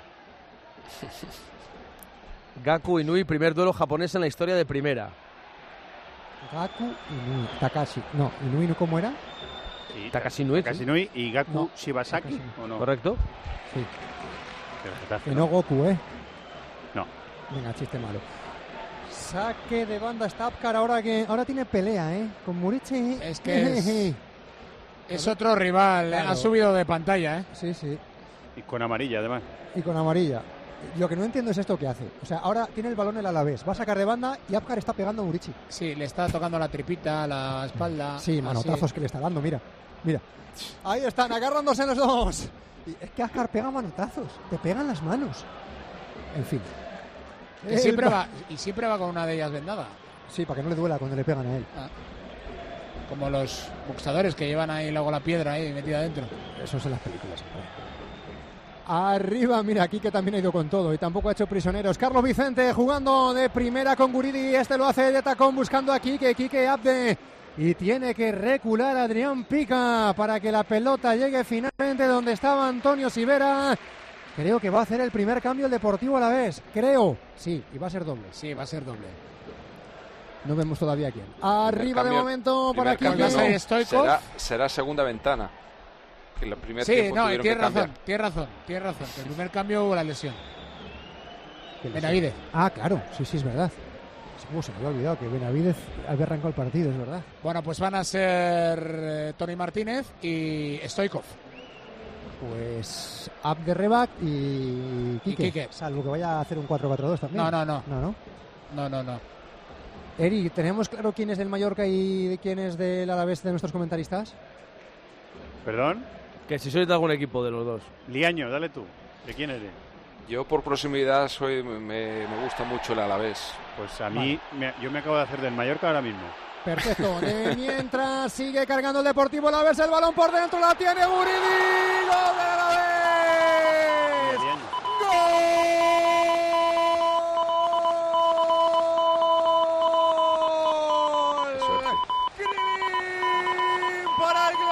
Gaku Inui, primer duelo japonés en la historia de primera. Gaku Inui. Takashi. No, Inui, ¿cómo era? Sí, Takashi Inui. Takashi Inui y Gaku Shibasaki, ¿o no? ¿Correcto? Sí. Getafe, Que no Goku, ¿eh? No. Venga, chiste malo. Saque de banda Stapkar ahora tiene pelea, ¿eh? Con Murici. Es que es otro rival, claro. Ha subido de pantalla, ¿eh? Sí, sí. Y con amarilla, además. Y con amarilla. Lo que no entiendo es esto que hace. O sea, ahora tiene el balón el Alavés, va a sacar de banda y Apkar está pegando a Murici. Sí, le está tocando la tripita, la espalda. Sí, manotazos que le está dando, mira. Mira. Ahí están, agarrándose los dos. Y es que Apkar pega manotazos, te pegan las manos. En fin. Que siempre va con una de ellas vendada. Sí, para que no le duela cuando le pegan a él. Como los boxeadores que llevan ahí luego la piedra ahí metida dentro. Eso es en las películas. Arriba, mira, aquí que también ha ido con todo y tampoco ha hecho prisioneros. Carlos Vicente jugando de primera con Guridi. Este lo hace de tacón buscando a Quique Abde. Y tiene que recular Adrián Pica para que la pelota llegue finalmente donde estaba Antonio Sivera. Creo que va a hacer el primer cambio el Deportivo Alavés. Creo. Sí, y va a ser doble. Sí, va a ser doble. No vemos todavía quién. Arriba de momento para aquí. Será segunda ventana. Que el primer sí, no, tiene razón. Que el primer cambio hubo la lesión. Benavidez. Ah, claro. Sí, es verdad. Se me había olvidado que Benavidez había arrancado el partido, es verdad. Bueno, pues van a ser Tony Martínez y Stoikov. Pues Abderrebak y Quique. Salvo que vaya a hacer un 4-4-2 también. No. Eri, ¿tenemos claro quién es del Mallorca y quién es del Alavés de nuestros comentaristas? ¿Perdón? Que si sois de algún equipo de los dos. Liaño, dale tú. ¿De quién eres? Yo por proximidad me gusta mucho el Alavés. Pues a mí, yo me acabo de hacer del Mallorca ahora mismo. Perfecto. Mientras sigue cargando el Deportivo Alavés, el balón por dentro, la tiene Guridi. ¡Gol del Alavés! ¡Gol! ¡Green para el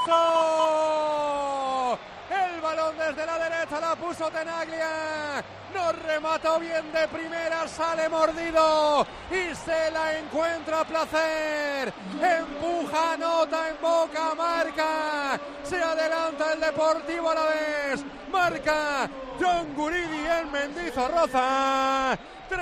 glorioso! El balón desde la derecha la puso Tenaglia. No remató bien de primera, sale mordido y se la encuentra a placer. Empuja, nota en boca, marca. Se adelanta el Deportivo Alavés. Marca John Guridi en Mendizorroza.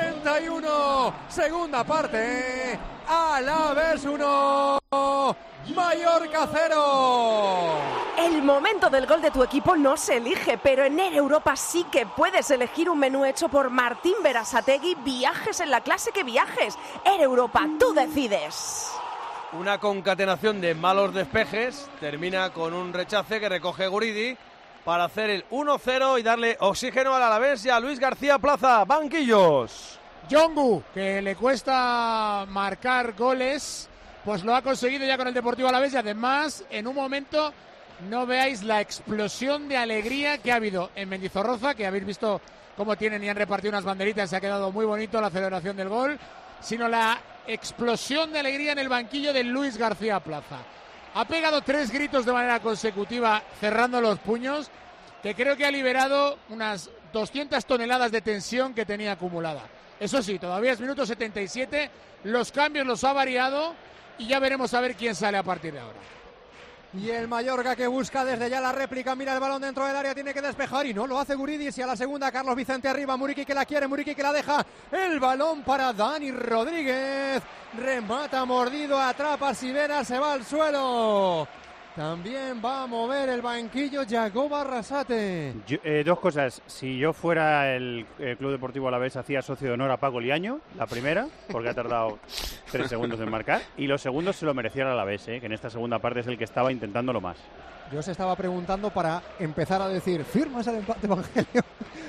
31, segunda parte. Alavés 1, Mallorca 0. El momento del gol de tu equipo no se elige, pero en Air Europa sí que puedes elegir un menú hecho por Martín Berasategui. Viajes en la clase que viajes. Air Europa, tú decides. Una concatenación de malos despejes. Termina con un rechace que recoge Guridi para hacer el 1-0 y darle oxígeno al Alavés y a Luis García Plaza. Banquillos. Yongu, que le cuesta marcar goles, pues lo ha conseguido ya con el Deportivo Alavés y además en un momento no veáis la explosión de alegría que ha habido en Mendizorroza, que habéis visto cómo tienen y han repartido unas banderitas, se ha quedado muy bonito la celebración del gol, sino la explosión de alegría en el banquillo de Luis García Plaza. Ha pegado 3 gritos de manera consecutiva cerrando los puños, que creo que ha liberado unas 200 toneladas de tensión que tenía acumulada. Eso sí, todavía es minuto 77, los cambios los ha variado y ya veremos a ver quién sale a partir de ahora. Y el Mallorca que busca desde ya la réplica, mira el balón dentro del área, tiene que despejar y no lo hace Guridis. Y a la segunda Carlos Vicente arriba, Muriqui que la quiere, Muriqui que la deja, el balón para Dani Rodríguez, remata mordido, atrapa Sivera, se va al suelo. También va a mover el banquillo Yagoba Arrasate. Dos cosas. Si yo fuera el Club Deportivo Alavés, hacía socio de honor a Paco Liaño, la primera, porque ha tardado 3 segundos en marcar. Y los segundos se lo merecía el Alavés, que en esta segunda parte es el que estaba intentándolo más. Yo se estaba preguntando para empezar a decir, ¿firmas el empate, Evangelio?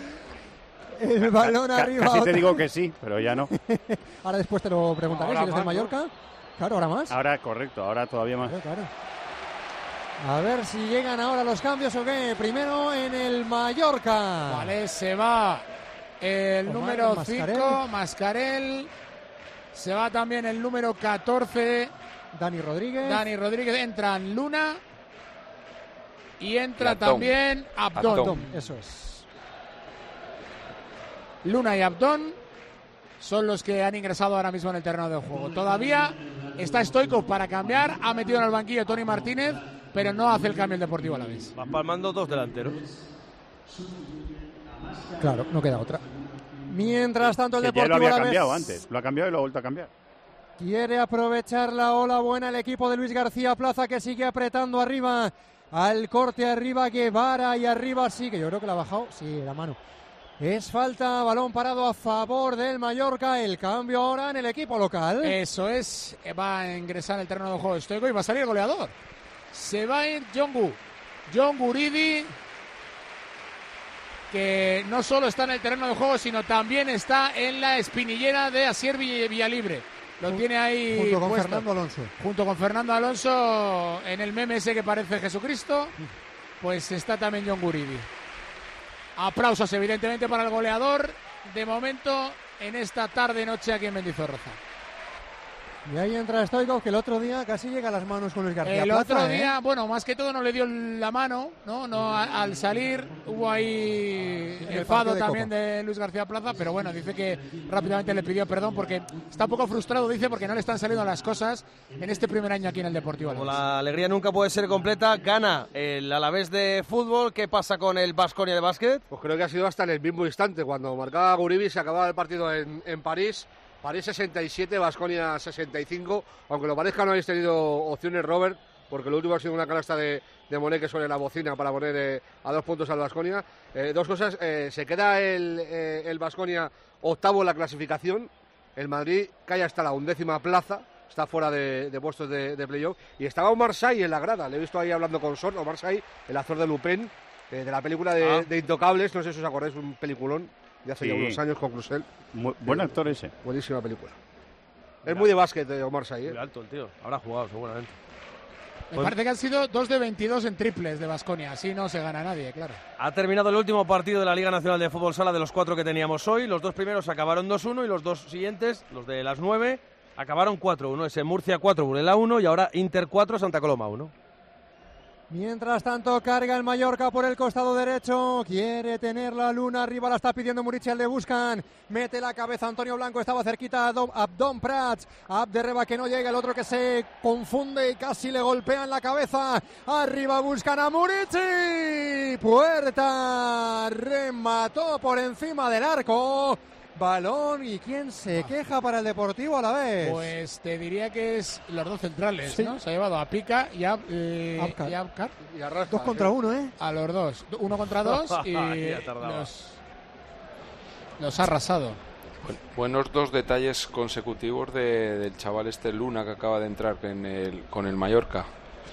El balón arriba. Casi te digo que sí, pero ya no. Ahora después te lo preguntaré, si eres de Mallorca. ¿No? Claro, ahora más. Ahora, correcto, ahora todavía más. Claro. A ver si llegan ahora los cambios o qué. Primero en el Mallorca. Vale, se va el número 5, Mascarell. Se va también el número 14, Dani Rodríguez. Entran Luna y entra también Abdón. Eso es. Luna y Abdón son los que han ingresado ahora mismo en el terreno de juego. Todavía está Stoichkov para cambiar. Ha metido en el banquillo Tony Martínez, pero no hace el cambio el Deportivo Alavés. Van palmando 2 delanteros. Claro, no queda otra. Mientras tanto el Deportivo Alavés... Ya lo había Alavés cambiado antes. Lo ha cambiado y lo ha vuelto a cambiar. Quiere aprovechar la ola buena el equipo de Luis García Plaza, que sigue apretando arriba. Al corte arriba Guevara y arriba sí, que yo creo que la ha bajado. Sí, la mano. Es falta, balón parado a favor del Mallorca. El cambio ahora en el equipo local. Eso es, va a ingresar en el terreno de juego de Stoichkov y va a salir el goleador. Se va a ir John Guridi, que no solo está en el terreno de juego, sino también está en la espinillera de Asier Villalibre. Lo tiene ahí junto con puesto. Fernando Alonso. Junto con Fernando Alonso, en el meme ese que parece Jesucristo, pues está también John Guridi. Aplausos evidentemente para el goleador de momento en esta tarde-noche aquí en Mendizorroza. Y ahí entra Stoichkov, que el otro día casi llega a las manos con Luis García El Plaza, otro día, bueno, más que todo no le dio la mano, ¿no? Al salir hubo ahí enfado también de Luis García Plaza, pero bueno, dice que rápidamente le pidió perdón porque está un poco frustrado, dice, porque no le están saliendo las cosas en este primer año aquí en el Deportivo Alavés. Como la alegría nunca puede ser completa, gana el Alavés de fútbol. ¿Qué pasa con el Baskonia de básquet? Pues creo que ha sido hasta en el mismo instante, cuando marcaba Guridi, se acababa el partido en París. París 67, Baskonia 65, aunque lo parezca no habéis tenido opciones, Robert, porque lo último ha sido una canasta de Monet que suena la bocina para poner a 2 puntos al Baskonia. Dos cosas, se queda el Baskonia octavo en la clasificación, el Madrid cae hasta la 11ª plaza, está fuera de puestos de playoff, y estaba Omar Sy en la grada, le he visto ahí hablando con Sort, Omar Sy, el actor de Lupin, de la película de Intocables, no sé si os acordáis, un peliculón de hace ya unos años con Crusel. Buen actor ese. Buenísima película. Es muy de básquet, Omar Sy. Muy alto el tío, habrá jugado seguramente. Me parece que han sido 2 de 22 en triples de Baskonia, así no se gana nadie, claro. Ha terminado el último partido de la Liga Nacional de Fútbol Sala de los 4 que teníamos hoy. Los 2 primeros acabaron 2-1 y los 2 siguientes, los de las 9, acabaron 4-1. Ese Murcia 4, Burela 1 y ahora Inter 4, Santa Coloma 1. Mientras tanto, carga el Mallorca por el costado derecho. Quiere tener la Luna arriba, la está pidiendo Murici, le buscan. Mete la cabeza Antonio Blanco, estaba cerquita Abdón Prats. Abderreba que no llega, el otro que se confunde y casi le golpea en la cabeza. Arriba buscan a Murici. Puerta, remató por encima del arco. Balón, ¿y quién se queja para el Deportivo a la vez? Pues te diría que es los 2 centrales, sí, ¿no? Se ha llevado a Pica y a Abkar. Y a Raspa, 2 contra 1, ¿eh? A los 2. 1 contra 2 y los ha arrasado. Buenos 2 detalles consecutivos del chaval Luna que acaba de entrar con el Mallorca.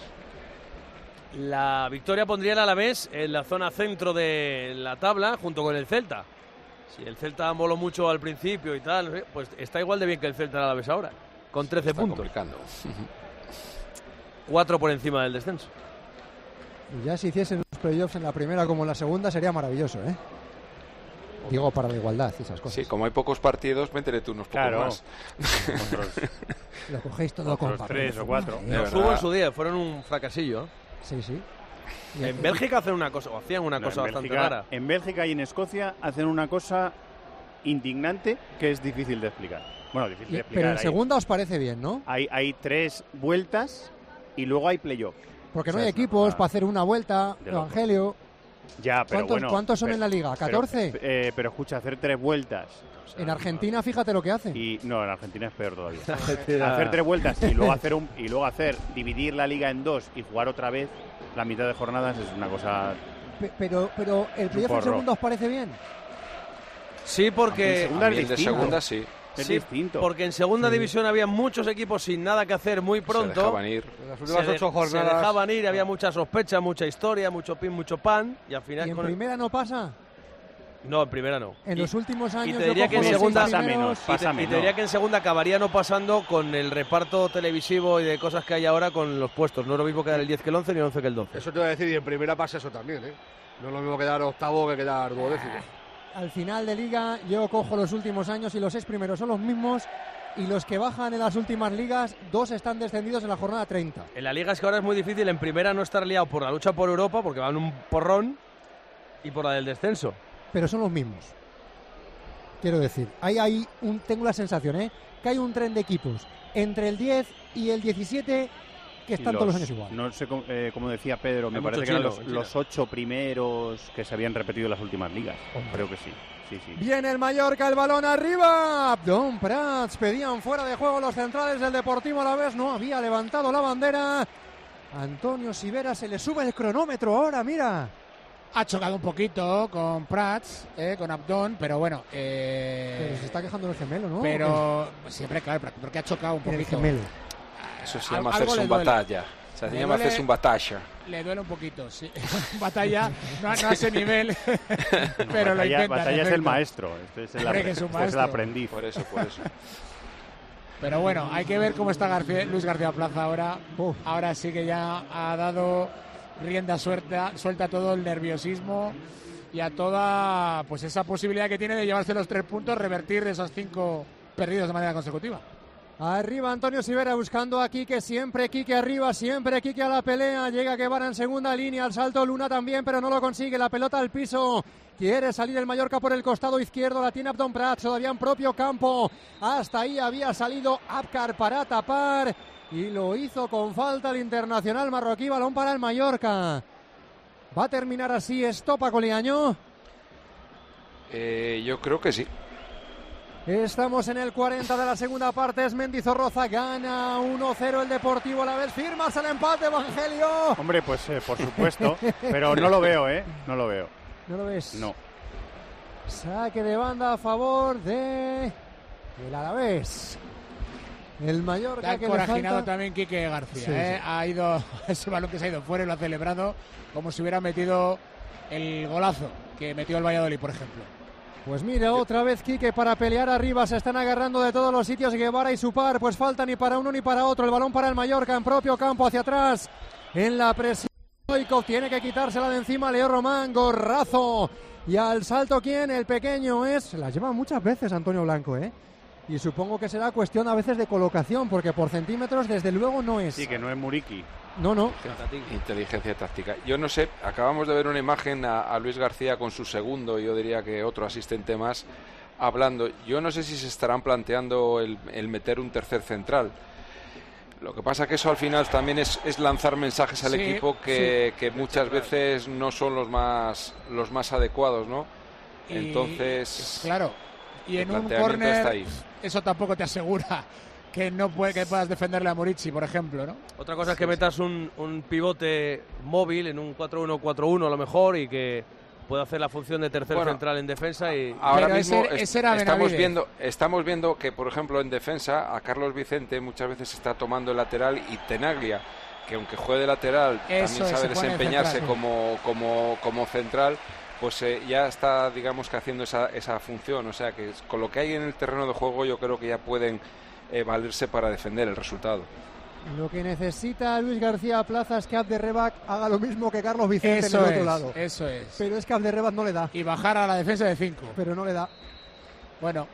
La victoria pondría al Alavés en la zona centro de la tabla junto con el Celta. Si el Celta voló mucho al principio y tal, pues está igual de bien que el Celta al Alavés ahora, con 13 puntos. Complicando. 4 por encima del descenso. Y ya si hiciesen los playoffs en la primera como en la segunda sería maravilloso, ¿eh? Digo, para la igualdad y esas cosas. Sí, como hay pocos partidos, métele tú unos pocos más. Lo cogéis todo con papel. 3 o 4. Los hubo en su día, fueron un fracasillo. Sí, sí. En Bélgica hacen una cosa, o hacían una cosa bastante rara. En Bélgica y en Escocia hacen una cosa indignante que es difícil de explicar. Bueno, difícil de explicar. Pero en segunda os parece bien, ¿no? Hay 3 vueltas y luego hay playoff. Porque no hay equipos para hacer una vuelta, Evangelio. Ya, pero ¿Cuántos son en la liga? ¿14? Pero escucha, hacer 3 vueltas. O sea, en Argentina, fíjate lo que hacen. No, en Argentina es peor todavía. Hacer 3 vueltas y luego dividir la liga en 2 y jugar otra vez la mitad de jornadas es una cosa. Pero el playoff en segunda os parece bien. Sí, porque en segunda sí. Es distinto. Porque en segunda división había muchos equipos sin nada que hacer muy pronto. Se dejaban ir. Las últimas 8 jornadas. Se dejaban ir, había mucha sospecha, mucha historia, mucho pin, mucho pan. Y al final. ¿Y en primera no pasa? No, en primera no. En los últimos años. Y te diría que en segunda pasa menos. Y te diría que en segunda acabaría no pasando con el reparto televisivo y de cosas que hay ahora con los puestos. No es lo mismo quedar el 10 que el 11 ni el 11 que el 12. Eso te voy a decir, y en primera pasa eso también, ¿eh? No es lo mismo quedar octavo que quedar duodécimo. Al final de liga yo cojo los últimos años y los 6 primeros son los mismos y los que bajan en las últimas ligas, 2 están descendidos en la jornada 30. En la liga es que ahora es muy difícil en primera no estar liado por la lucha por Europa porque van un porrón y por la del descenso. Pero son los mismos. Quiero decir, tengo la sensación, que hay un tren de equipos entre el 10 y el 17 que están todos los años igual. No sé cómo decía Pedro, me parece que eran los 8 primeros que se habían repetido en las últimas ligas. Creo que sí. Viene el Mallorca, el balón arriba. Abdón Prats, pedían fuera de juego los centrales del Deportivo Alavés, no había levantado la bandera. Antonio Sivera, se le sube el cronómetro ahora, mira. Ha chocado un poquito con Prats, con Abdón, pero bueno. Pero se está quejando del gemelo, ¿no? Pero siempre, claro, porque ha chocado un poquito. El gemelo. Eso se llama hacerse un batalla. Se llama hacerse un batalla. Le duele un poquito, sí. Batalla, no a ese nivel, pero lo intenta. Batalla es el maestro, es el aprendiz. Por eso. Pero bueno, hay que ver cómo está Luis García Plaza ahora. Ahora sí que ya ha dado rienda suelta a todo el nerviosismo y a toda pues esa posibilidad que tiene de llevarse los 3 puntos, revertir de esos 5 perdidos de manera consecutiva. Arriba Antonio Sivera buscando a Quique, siempre Quique arriba, siempre Quique a la pelea, llega Guevara en segunda línea, al salto Luna también, pero no lo consigue, la pelota al piso, quiere salir el Mallorca por el costado izquierdo, la tiene Abdón Prats, todavía en propio campo, hasta ahí había salido Abkar para tapar y lo hizo con falta el internacional marroquí, balón para el Mallorca. ¿Va a terminar así Estopa Coliaño? Yo creo que sí. Estamos en el 40 de la segunda parte, es Mendizorroza, gana 1-0 el Deportivo Alavés, firmas el empate, Evangelio. Hombre, pues por supuesto, pero no lo veo, no lo veo. ¿No lo ves? No. Saque de banda a favor de el Alavés. El Mallorca está que encorajinado le falta también Quique García, sí. Ha ido ese balón que se ha ido fuera y lo ha celebrado como si hubiera metido el golazo que metió el Valladolid, por ejemplo. Pues mira, otra vez Quique para pelear arriba, se están agarrando de todos los sitios Guevara y Supar, pues falta ni para uno ni para otro, el balón para el Mallorca en propio campo hacia atrás, en la presión, Stoichkov tiene que quitársela de encima, Leo Román, gorrazo, y al salto ¿quién? El pequeño es, la lleva muchas veces Antonio Blanco, y supongo que será cuestión a veces de colocación, porque por centímetros desde luego no es. Sí, que no es Muriqui. No. Inteligencia táctica. Yo no sé, acabamos de ver una imagen a Luis García con su segundo, yo diría que otro asistente más, hablando. Yo no sé si se estarán planteando el meter un tercer central. Lo que pasa que eso al final también es lanzar mensajes al equipo que muchas veces no son los más adecuados, ¿no? Entonces, claro, y en un córner eso tampoco te asegura que puedas defenderle a Murici, por ejemplo, ¿no? Otra cosa es que metas un pivote móvil en un 4-1-4-1 a lo mejor y que pueda hacer la función de tercer central en defensa. Y ahora mismo estamos viendo que, por ejemplo, en defensa a Carlos Vicente muchas veces está tomando el lateral, y Tenaglia, que aunque juegue de lateral también sabe desempeñarse como central, pues ya está, digamos, que haciendo esa función. O sea que con lo que hay en el terreno de juego yo creo que ya pueden valerse para defender el resultado. Lo que necesita Luis García Plaza es que Abderrebac haga lo mismo que Carlos Vicente en el otro lado. Eso es. Pero es que Abderrebac no le da. Y bajar a la defensa de 5. Pero no le da. Bueno,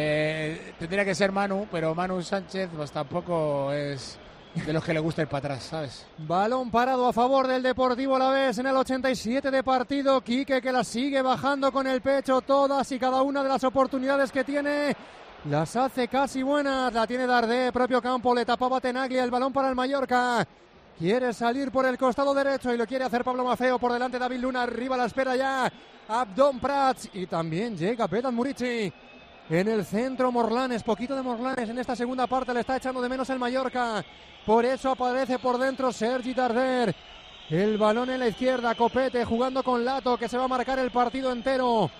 tendría que ser Manu, pero Manu Sánchez pues tampoco es de los que le gusta ir para atrás, ¿sabes? Balón parado a favor del Deportivo Alavés en el 87 de partido. Quique que la sigue bajando con el pecho, todas y cada una de las oportunidades que tiene. Las hace casi buenas, la tiene Dardé, propio campo, le tapaba Tenaglia, el balón para el Mallorca. Quiere salir por el costado derecho y lo quiere hacer Pablo Maffeo, por delante David Luna, arriba la espera ya Abdón Prats, y también llega Vedat Murici. En el centro Morlanes, poquito de Morlanes en esta segunda parte, le está echando de menos el Mallorca. Por eso aparece por dentro Sergi Darder. El balón en la izquierda, Copete jugando con Lato, que se va a marcar el partido entero.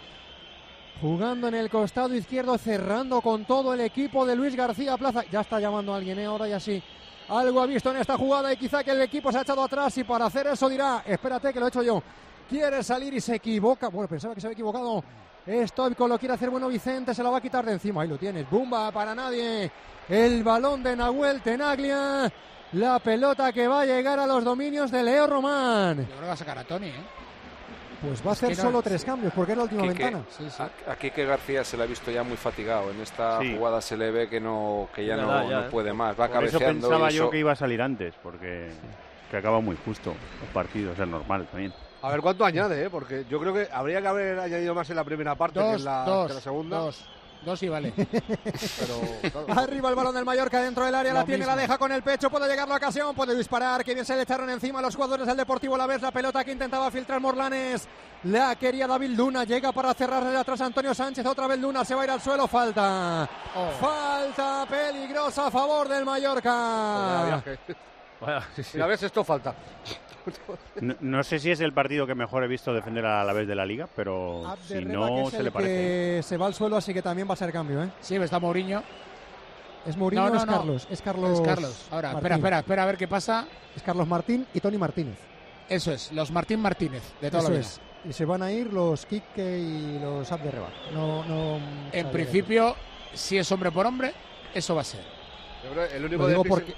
Jugando en el costado izquierdo, cerrando con todo el equipo de Luis García Plaza. Ya está llamando a alguien, ahora ya sí. Algo ha visto en esta jugada y quizá que el equipo se ha echado atrás, y para hacer eso dirá, espérate que lo he hecho yo. Quiere salir y se equivoca. Bueno, pensaba que se había equivocado. Stoichkov lo quiere hacer bueno Vicente, se la va a quitar de encima. Ahí lo tienes, Bumba para nadie. El balón de Nahuel Tenaglia. La pelota que va a llegar a los dominios de Leo Román. Yo creo que va a sacar a Toni, Pues va a hacer solo 3 cambios, porque es la última ventana. Aquí que García se le ha visto ya muy fatigado. En esta jugada se le ve que ya no puede más. Va cabeceando. Eso pensaba yo que iba a salir antes, porque que acaba muy justo el partido, o sea, normal también. A ver cuánto añade, porque yo creo que habría que haber añadido más en la primera parte que en la segunda. Dos y vale. Pero, claro. Arriba el balón del Mallorca dentro del área, la tiene, mismo. la deja con el pecho, puede llegar la ocasión, puede disparar, que bien se le echaron encima los jugadores del Deportivo Alavés, la pelota que intentaba filtrar Morlanes, la quería David Luna, llega para cerrar desde atrás Antonio Sánchez, otra vez Luna, se va a ir al suelo, falta peligrosa a favor del Mallorca. A ver, esto falta. No sé si es el partido que mejor he visto defender a la vez de la liga, pero si no se le parece. Que se va al suelo, así que también va a ser cambio, Sí, está Mourinho. ¿Es Mourinho o es Carlos? Es Carlos. Ahora, espera a ver qué pasa. Es Carlos Martín y Toni Martínez. Eso es, los Martín Martínez, de toda la vida. Y se van a ir los Quique y los Abderrebac. En principio, si es hombre por hombre, eso va a ser. Yo creo el único despiste...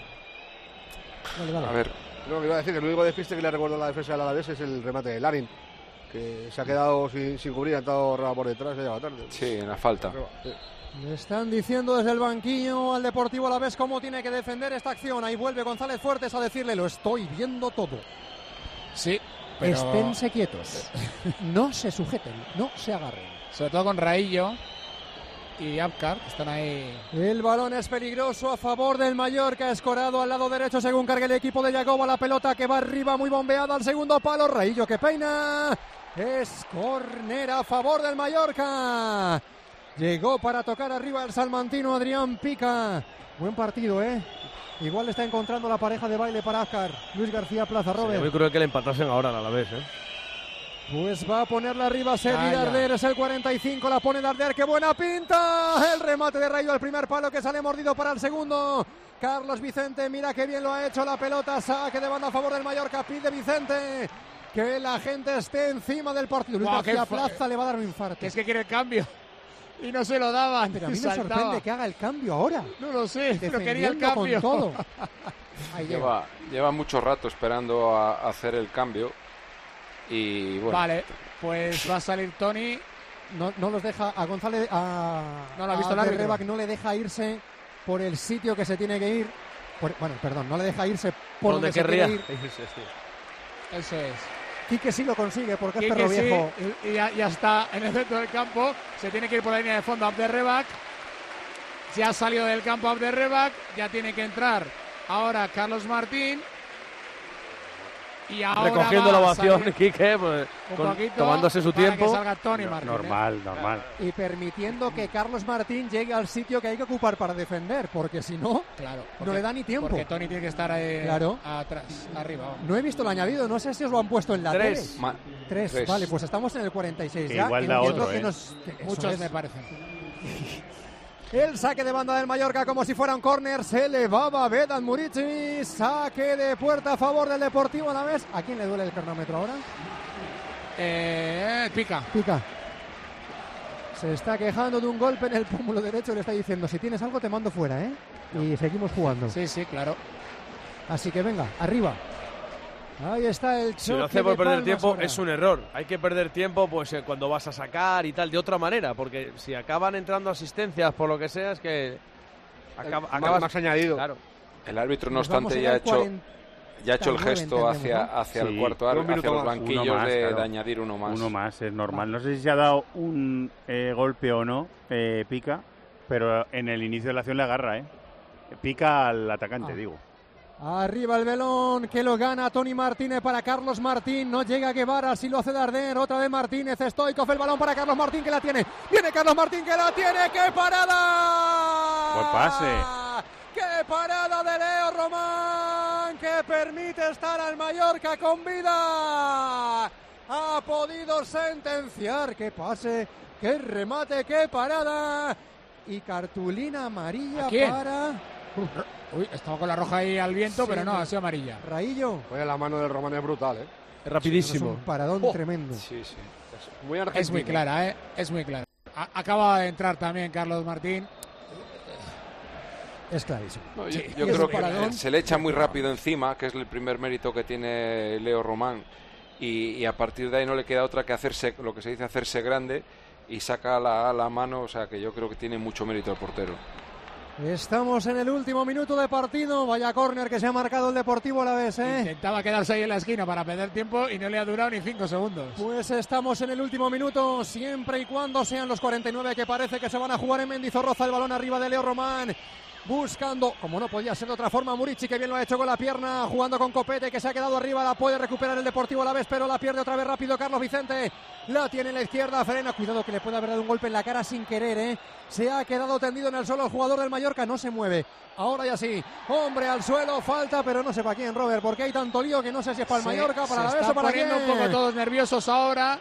A ver. No, que iba a decir que el único despiste que le recuerdo a la defensa del Alavés es el remate de Larin, que se ha quedado sin cubrir, ha estado por detrás, se lleva tarde. Sí, en la falta. Sí. Le están diciendo desde el banquillo al Deportivo Alavés cómo tiene que defender esta acción. Ahí vuelve González Fuertes a decirle, lo estoy viendo todo. Sí, pero... Esténse quietos. No se sujeten, no se agarren. Sobre todo con Raillo y Abkar, que están ahí. El balón es peligroso a favor del Mallorca, escorado al lado derecho según cargue el equipo de Yagoba, la pelota que va arriba muy bombeada al segundo palo, Raillo que peina, es córner a favor del Mallorca. Llegó para tocar arriba el salmantino Adrián Pica. Buen partido, Igual está encontrando la pareja de baile para Abkar. Luis García Plaza, Robert. Sería muy cruel que le empatasen ahora a la vez, Pues va a ponerla arriba Sergi Darder, es el 45, la pone Darder, ¡qué buena pinta! El remate de Rayo al primer palo que sale mordido para el segundo. Carlos Vicente, mira qué bien lo ha hecho la pelota, saque de banda a favor del Mallorca, pide Vicente, que la gente esté encima del partido. Luis Wow, García Plaza le va a dar un infarto. Que es que quiere el cambio y no se lo daban. Pero a mí me sorprende que haga el cambio ahora. No lo sé, pero quería el cambio. Con todo. Lleva mucho rato esperando a hacer el cambio y bueno. Vale, pues va a salir Tony. No los deja a González, no lo ha visto el árbitro. Rebac no le deja irse por el sitio que se tiene que ir. No le deja irse por donde se quiere ir. Eso es. Quique sí lo consigue porque Quique es perro viejo. Sí, y ya está en el centro del campo. Se tiene que ir por la línea de fondo Abderrebac. Ya ha salido del campo Abderrebac. Ya tiene que entrar ahora Carlos Martín. Y ahora recogiendo la ovación, Quique, pues, tomándose su tiempo. Que salga Tony Martín, normal. Y permitiendo que Carlos Martín llegue al sitio que hay que ocupar para defender, porque si no, no le da ni tiempo. Porque Tony tiene que estar atrás, arriba. No he visto el añadido, no sé si os lo han puesto en la tele. 3, vale, pues estamos en el 46 ya. Igual da otro, Muchos me parecen. El saque de banda del Mallorca como si fuera un córner. Se elevaba Vedat Murici. Saque de puerta a favor del Deportivo Alavés. ¿A quién le duele el cronómetro ahora? Pica. Se está quejando de un golpe en el pómulo derecho. Le está diciendo, si tienes algo te mando fuera, ¿eh? Y seguimos jugando. Sí, claro. Así que venga, arriba. Ahí está el choque. Si lo hace por perder tiempo es un error. Hay que perder tiempo pues cuando vas a sacar y tal, de otra manera, porque si acaban entrando asistencias por lo que sea, es que acabas más añadido. Claro. El árbitro, no obstante, ya ha hecho el gesto hacia el cuarto árbitro, hacia los banquillos de añadir uno más. Uno más, es normal. No sé si se ha dado un golpe o no, Pica, pero en el inicio de la acción le agarra, Pica al atacante, digo. Arriba el velón que lo gana Tony Martínez para Carlos Martín. No llega Guevara, si lo hace Darder. Otra vez Martínez, Stoikov, el balón para Carlos Martín que la tiene. Viene Carlos Martín que la tiene. ¡Qué parada! Buen pase. ¡Qué parada de Leo Román! Que permite estar al Mallorca con vida. Ha podido sentenciar. ¡Qué pase! ¡Qué remate! ¡Qué parada! Y cartulina amarilla para... Uy, estaba con la roja ahí al viento, pero no, ha sido amarilla. Raillo. Oye, la mano del Román es brutal, Es rapidísimo. Es un paradón tremendo. Sí. Muy argentino. Es muy clara, es muy clara. Acaba de entrar también Carlos Martín. Es clarísimo. No, yo creo que se le echa muy rápido encima, que es el primer mérito que tiene Leo Román, y a partir de ahí no le queda otra que hacerse, lo que se dice hacerse grande, y saca la mano, o sea que yo creo que tiene mucho mérito el portero. Estamos en el último minuto de partido. Vaya córner que se ha marcado el Deportivo Alavés, Intentaba quedarse ahí en la esquina para perder tiempo y no le ha durado ni 5 segundos. Pues estamos en el último minuto, siempre y cuando sean los 49 que parece que se van a jugar en Mendizorroza. El balón arriba de Leo Román. Buscando, como no podía ser de otra forma, Murici, que bien lo ha hecho con la pierna, jugando con Copete, que se ha quedado arriba, la puede recuperar el Deportivo Alavés, pero la pierde otra vez rápido Carlos Vicente, la tiene en la izquierda, frena, cuidado que le puede haber dado un golpe en la cara sin querer, se ha quedado tendido en el suelo el jugador del Mallorca, no se mueve, ahora ya sí, hombre al suelo, falta, pero no sé para quién, Robert, porque hay tanto lío que no sé si es para el Mallorca, para la Alavés o para quién. Se están poniendo un poco todos nerviosos ahora,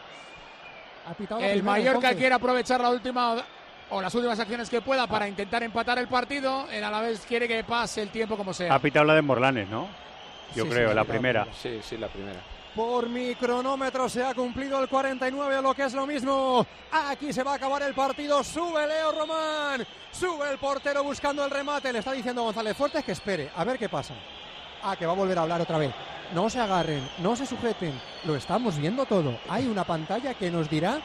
el Mallorca entonces quiere aprovechar la última... o las últimas acciones que pueda para intentar empatar el partido. El Alavés quiere que pase el tiempo como sea. Ha pitado la de Morlanes, ¿no? Yo creo, la primera. Sí, la primera. Por mi cronómetro se ha cumplido el 49, o lo que es lo mismo. Aquí se va a acabar el partido. Sube Leo Román. Sube el portero buscando el remate. Le está diciendo González Fuertes que espere. A ver qué pasa. Que va a volver a hablar otra vez. No se agarren, no se sujeten. Lo estamos viendo todo. Hay una pantalla que nos dirá...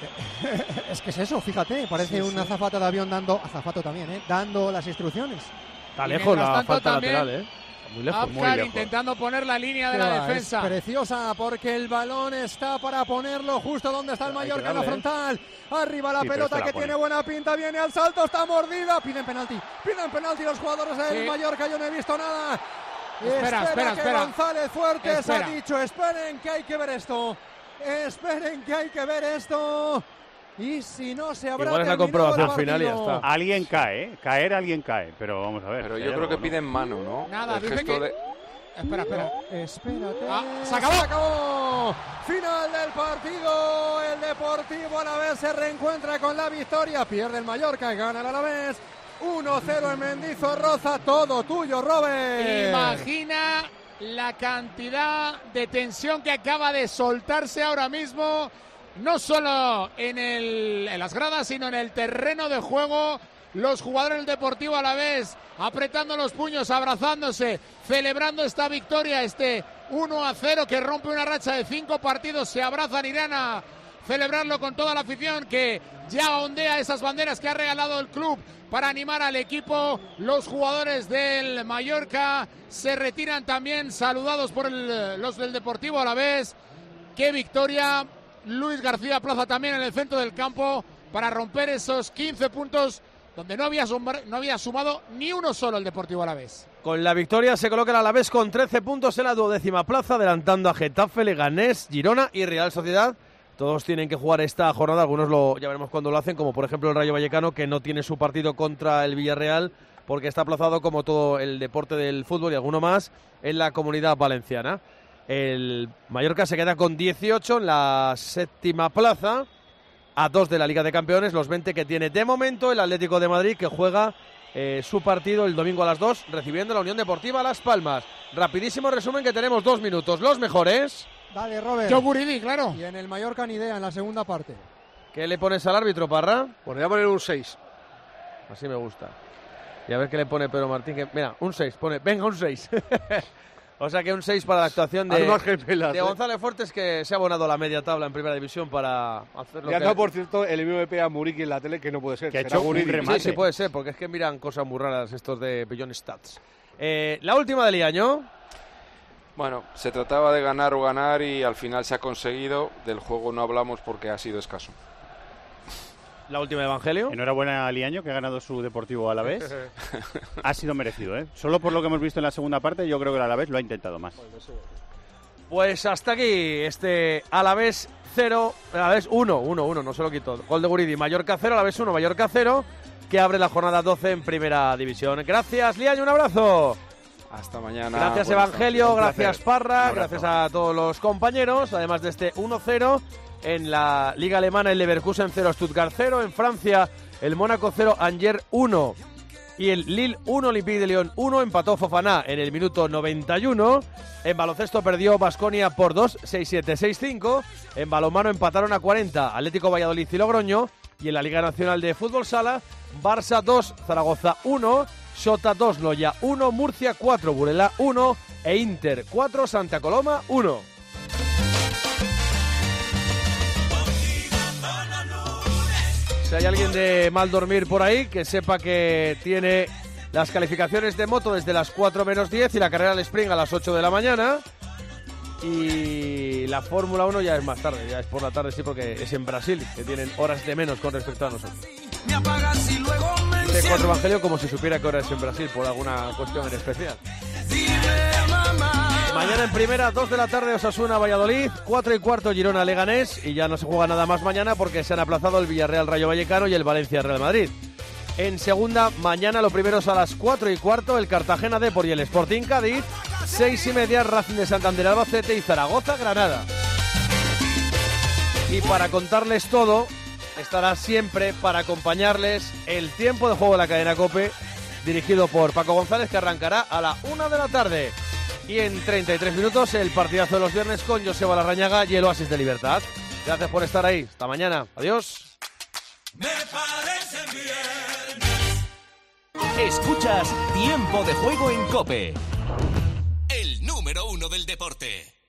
Es que es eso, fíjate, parece un azafato de avión azafato también, dando las instrucciones. Está lejos la falta lateral, muy lejos, muy lejos. Intentando poner la línea de la defensa. Es preciosa porque el balón está para ponerlo justo donde está el Mallorca en la frontal. Arriba la pelota que tiene buena pinta, viene al salto, está mordida. Piden penalti los jugadores del Mallorca, yo no he visto nada. Espera. González Fuertes ha dicho, esperen que hay que ver esto. Esperen que hay que ver esto. Y si no se habrá igual es la comprobación final y ya está. Alguien cae, alguien cae, pero vamos a ver. Pero yo creo que piden mano, ¿no? Nada, dice que... Espera. Espérate. Se acabó. Final del partido. El Deportivo Alavés se reencuentra con la victoria. Pierde el Mallorca y gana el Alavés. 1-0 en Mendizorroza. Todo tuyo, Robert. Imagina la cantidad de tensión que acaba de soltarse ahora mismo, no solo en las gradas, sino en el terreno de juego. Los jugadores del Deportivo Alavés apretando los puños, abrazándose, celebrando esta victoria, este 1-0 que rompe una racha de 5 partidos. Se abrazan, irán a celebrarlo con toda la afición que ya ondea esas banderas que ha regalado el club para animar al equipo. Los jugadores del Mallorca se retiran también, saludados por los del Deportivo Alavés. ¡Qué victoria! Luis García Plaza también en el centro del campo para romper esos 15 puntos donde no había sumado ni uno solo el Deportivo Alavés. Con la victoria se coloca el Alavés con 13 puntos en la 12ª plaza, adelantando a Getafe, Leganés, Girona y Real Sociedad. Todos tienen que jugar esta jornada, algunos ya veremos cuándo lo hacen, como por ejemplo el Rayo Vallecano, que no tiene su partido contra el Villarreal porque está aplazado, como todo el deporte del fútbol y alguno más, en la Comunidad Valenciana. El Mallorca se queda con 18 en la 7ª plaza, a 2 de la Liga de Campeones, los 20 que tiene de momento el Atlético de Madrid, que juega su partido el domingo a las 2, recibiendo la Unión Deportiva Las Palmas. Rapidísimo resumen, que tenemos 2 minutos. Los mejores. Dale, Robert. Yo, Guridi, claro. Y en el Mallorca ni idea, en la segunda parte. ¿Qué le pones al árbitro, Parra? Pues le voy a poner un 6. Así me gusta. Y a ver qué le pone Pedro Martín. Mira, un 6. Pone, venga, un 6. O sea que un 6 para la actuación de González Fuertes, que se ha abonado la media tabla en Primera División para hacer lo que... Ya por cierto, el MVP a Muriqui en la tele, que no puede ser. Que ha hecho un remate. Sí, puede ser, porque es que miran cosas muy raras estos de Beyond Stats. La última del año. Bueno, se trataba de ganar o ganar y al final se ha conseguido. Del juego no hablamos porque ha sido escaso. La última de Evangelio. Enhorabuena a Liaño, que ha ganado su Deportivo Alavés. Ha sido merecido, ¿eh? Solo por lo que hemos visto en la segunda parte, yo creo que el Alavés lo ha intentado más. Pues hasta aquí este Alavés 0, Alavés 1, no se lo quito. Gol de Guridi, Mallorca 0, Alavés 1, Mallorca 0, que abre la jornada 12 en Primera División. Gracias, Liaño, un abrazo. Hasta mañana. Gracias, Evangelio, gracias, Parra, gracias a todos los compañeros, además de este 1-0. En la Liga Alemana, el Leverkusen 0, Stuttgart 0. En Francia, el Mónaco 0, Angers 1. Y el Lille 1, Olympique de Lyon 1. Empató Fofana en el minuto 91. En baloncesto perdió Baskonia por 2, 6-7, 6-5. En balonmano empataron a 40 Atlético Valladolid y Logroño. Y en la Liga Nacional de Fútbol Sala, Barça 2, Zaragoza 1. Xota 2, Noya 1. Murcia 4, Burela 1. E Inter 4, Santa Coloma 1. Si hay alguien de mal dormir por ahí, que sepa que tiene las calificaciones de moto desde las 4 menos 10 y la carrera al sprint a las 8 de la mañana. Y la Fórmula 1 ya es más tarde, ya es por la tarde, sí, porque es en Brasil, que tienen horas de menos con respecto a nosotros. Dice 4 Evangelio como si supiera que hora es en Brasil, por alguna cuestión en especial. Mañana en Primera, 2 de la tarde, Osasuna, Valladolid, 4:15, Girona, Leganés, y ya no se juega nada más mañana porque se han aplazado el Villarreal, Rayo Vallecano y el Valencia, Real Madrid. En Segunda, mañana lo primero es a las 4:15, el Cartagena Depor y el Sporting Cádiz, 6:30, Racing de Santander, Albacete y Zaragoza, Granada. Y para contarles todo, estará siempre para acompañarles el tiempo de juego de la cadena COPE, dirigido por Paco González, que arrancará a la 1 de la tarde. Y en 33 minutos el partidazo de los viernes con Joseba Larrañaga y el Oasis de Libertad. Gracias por estar ahí. Hasta mañana. Adiós. Me parece bien. Escuchas Tiempo de Juego en COPE. El número 1 del deporte.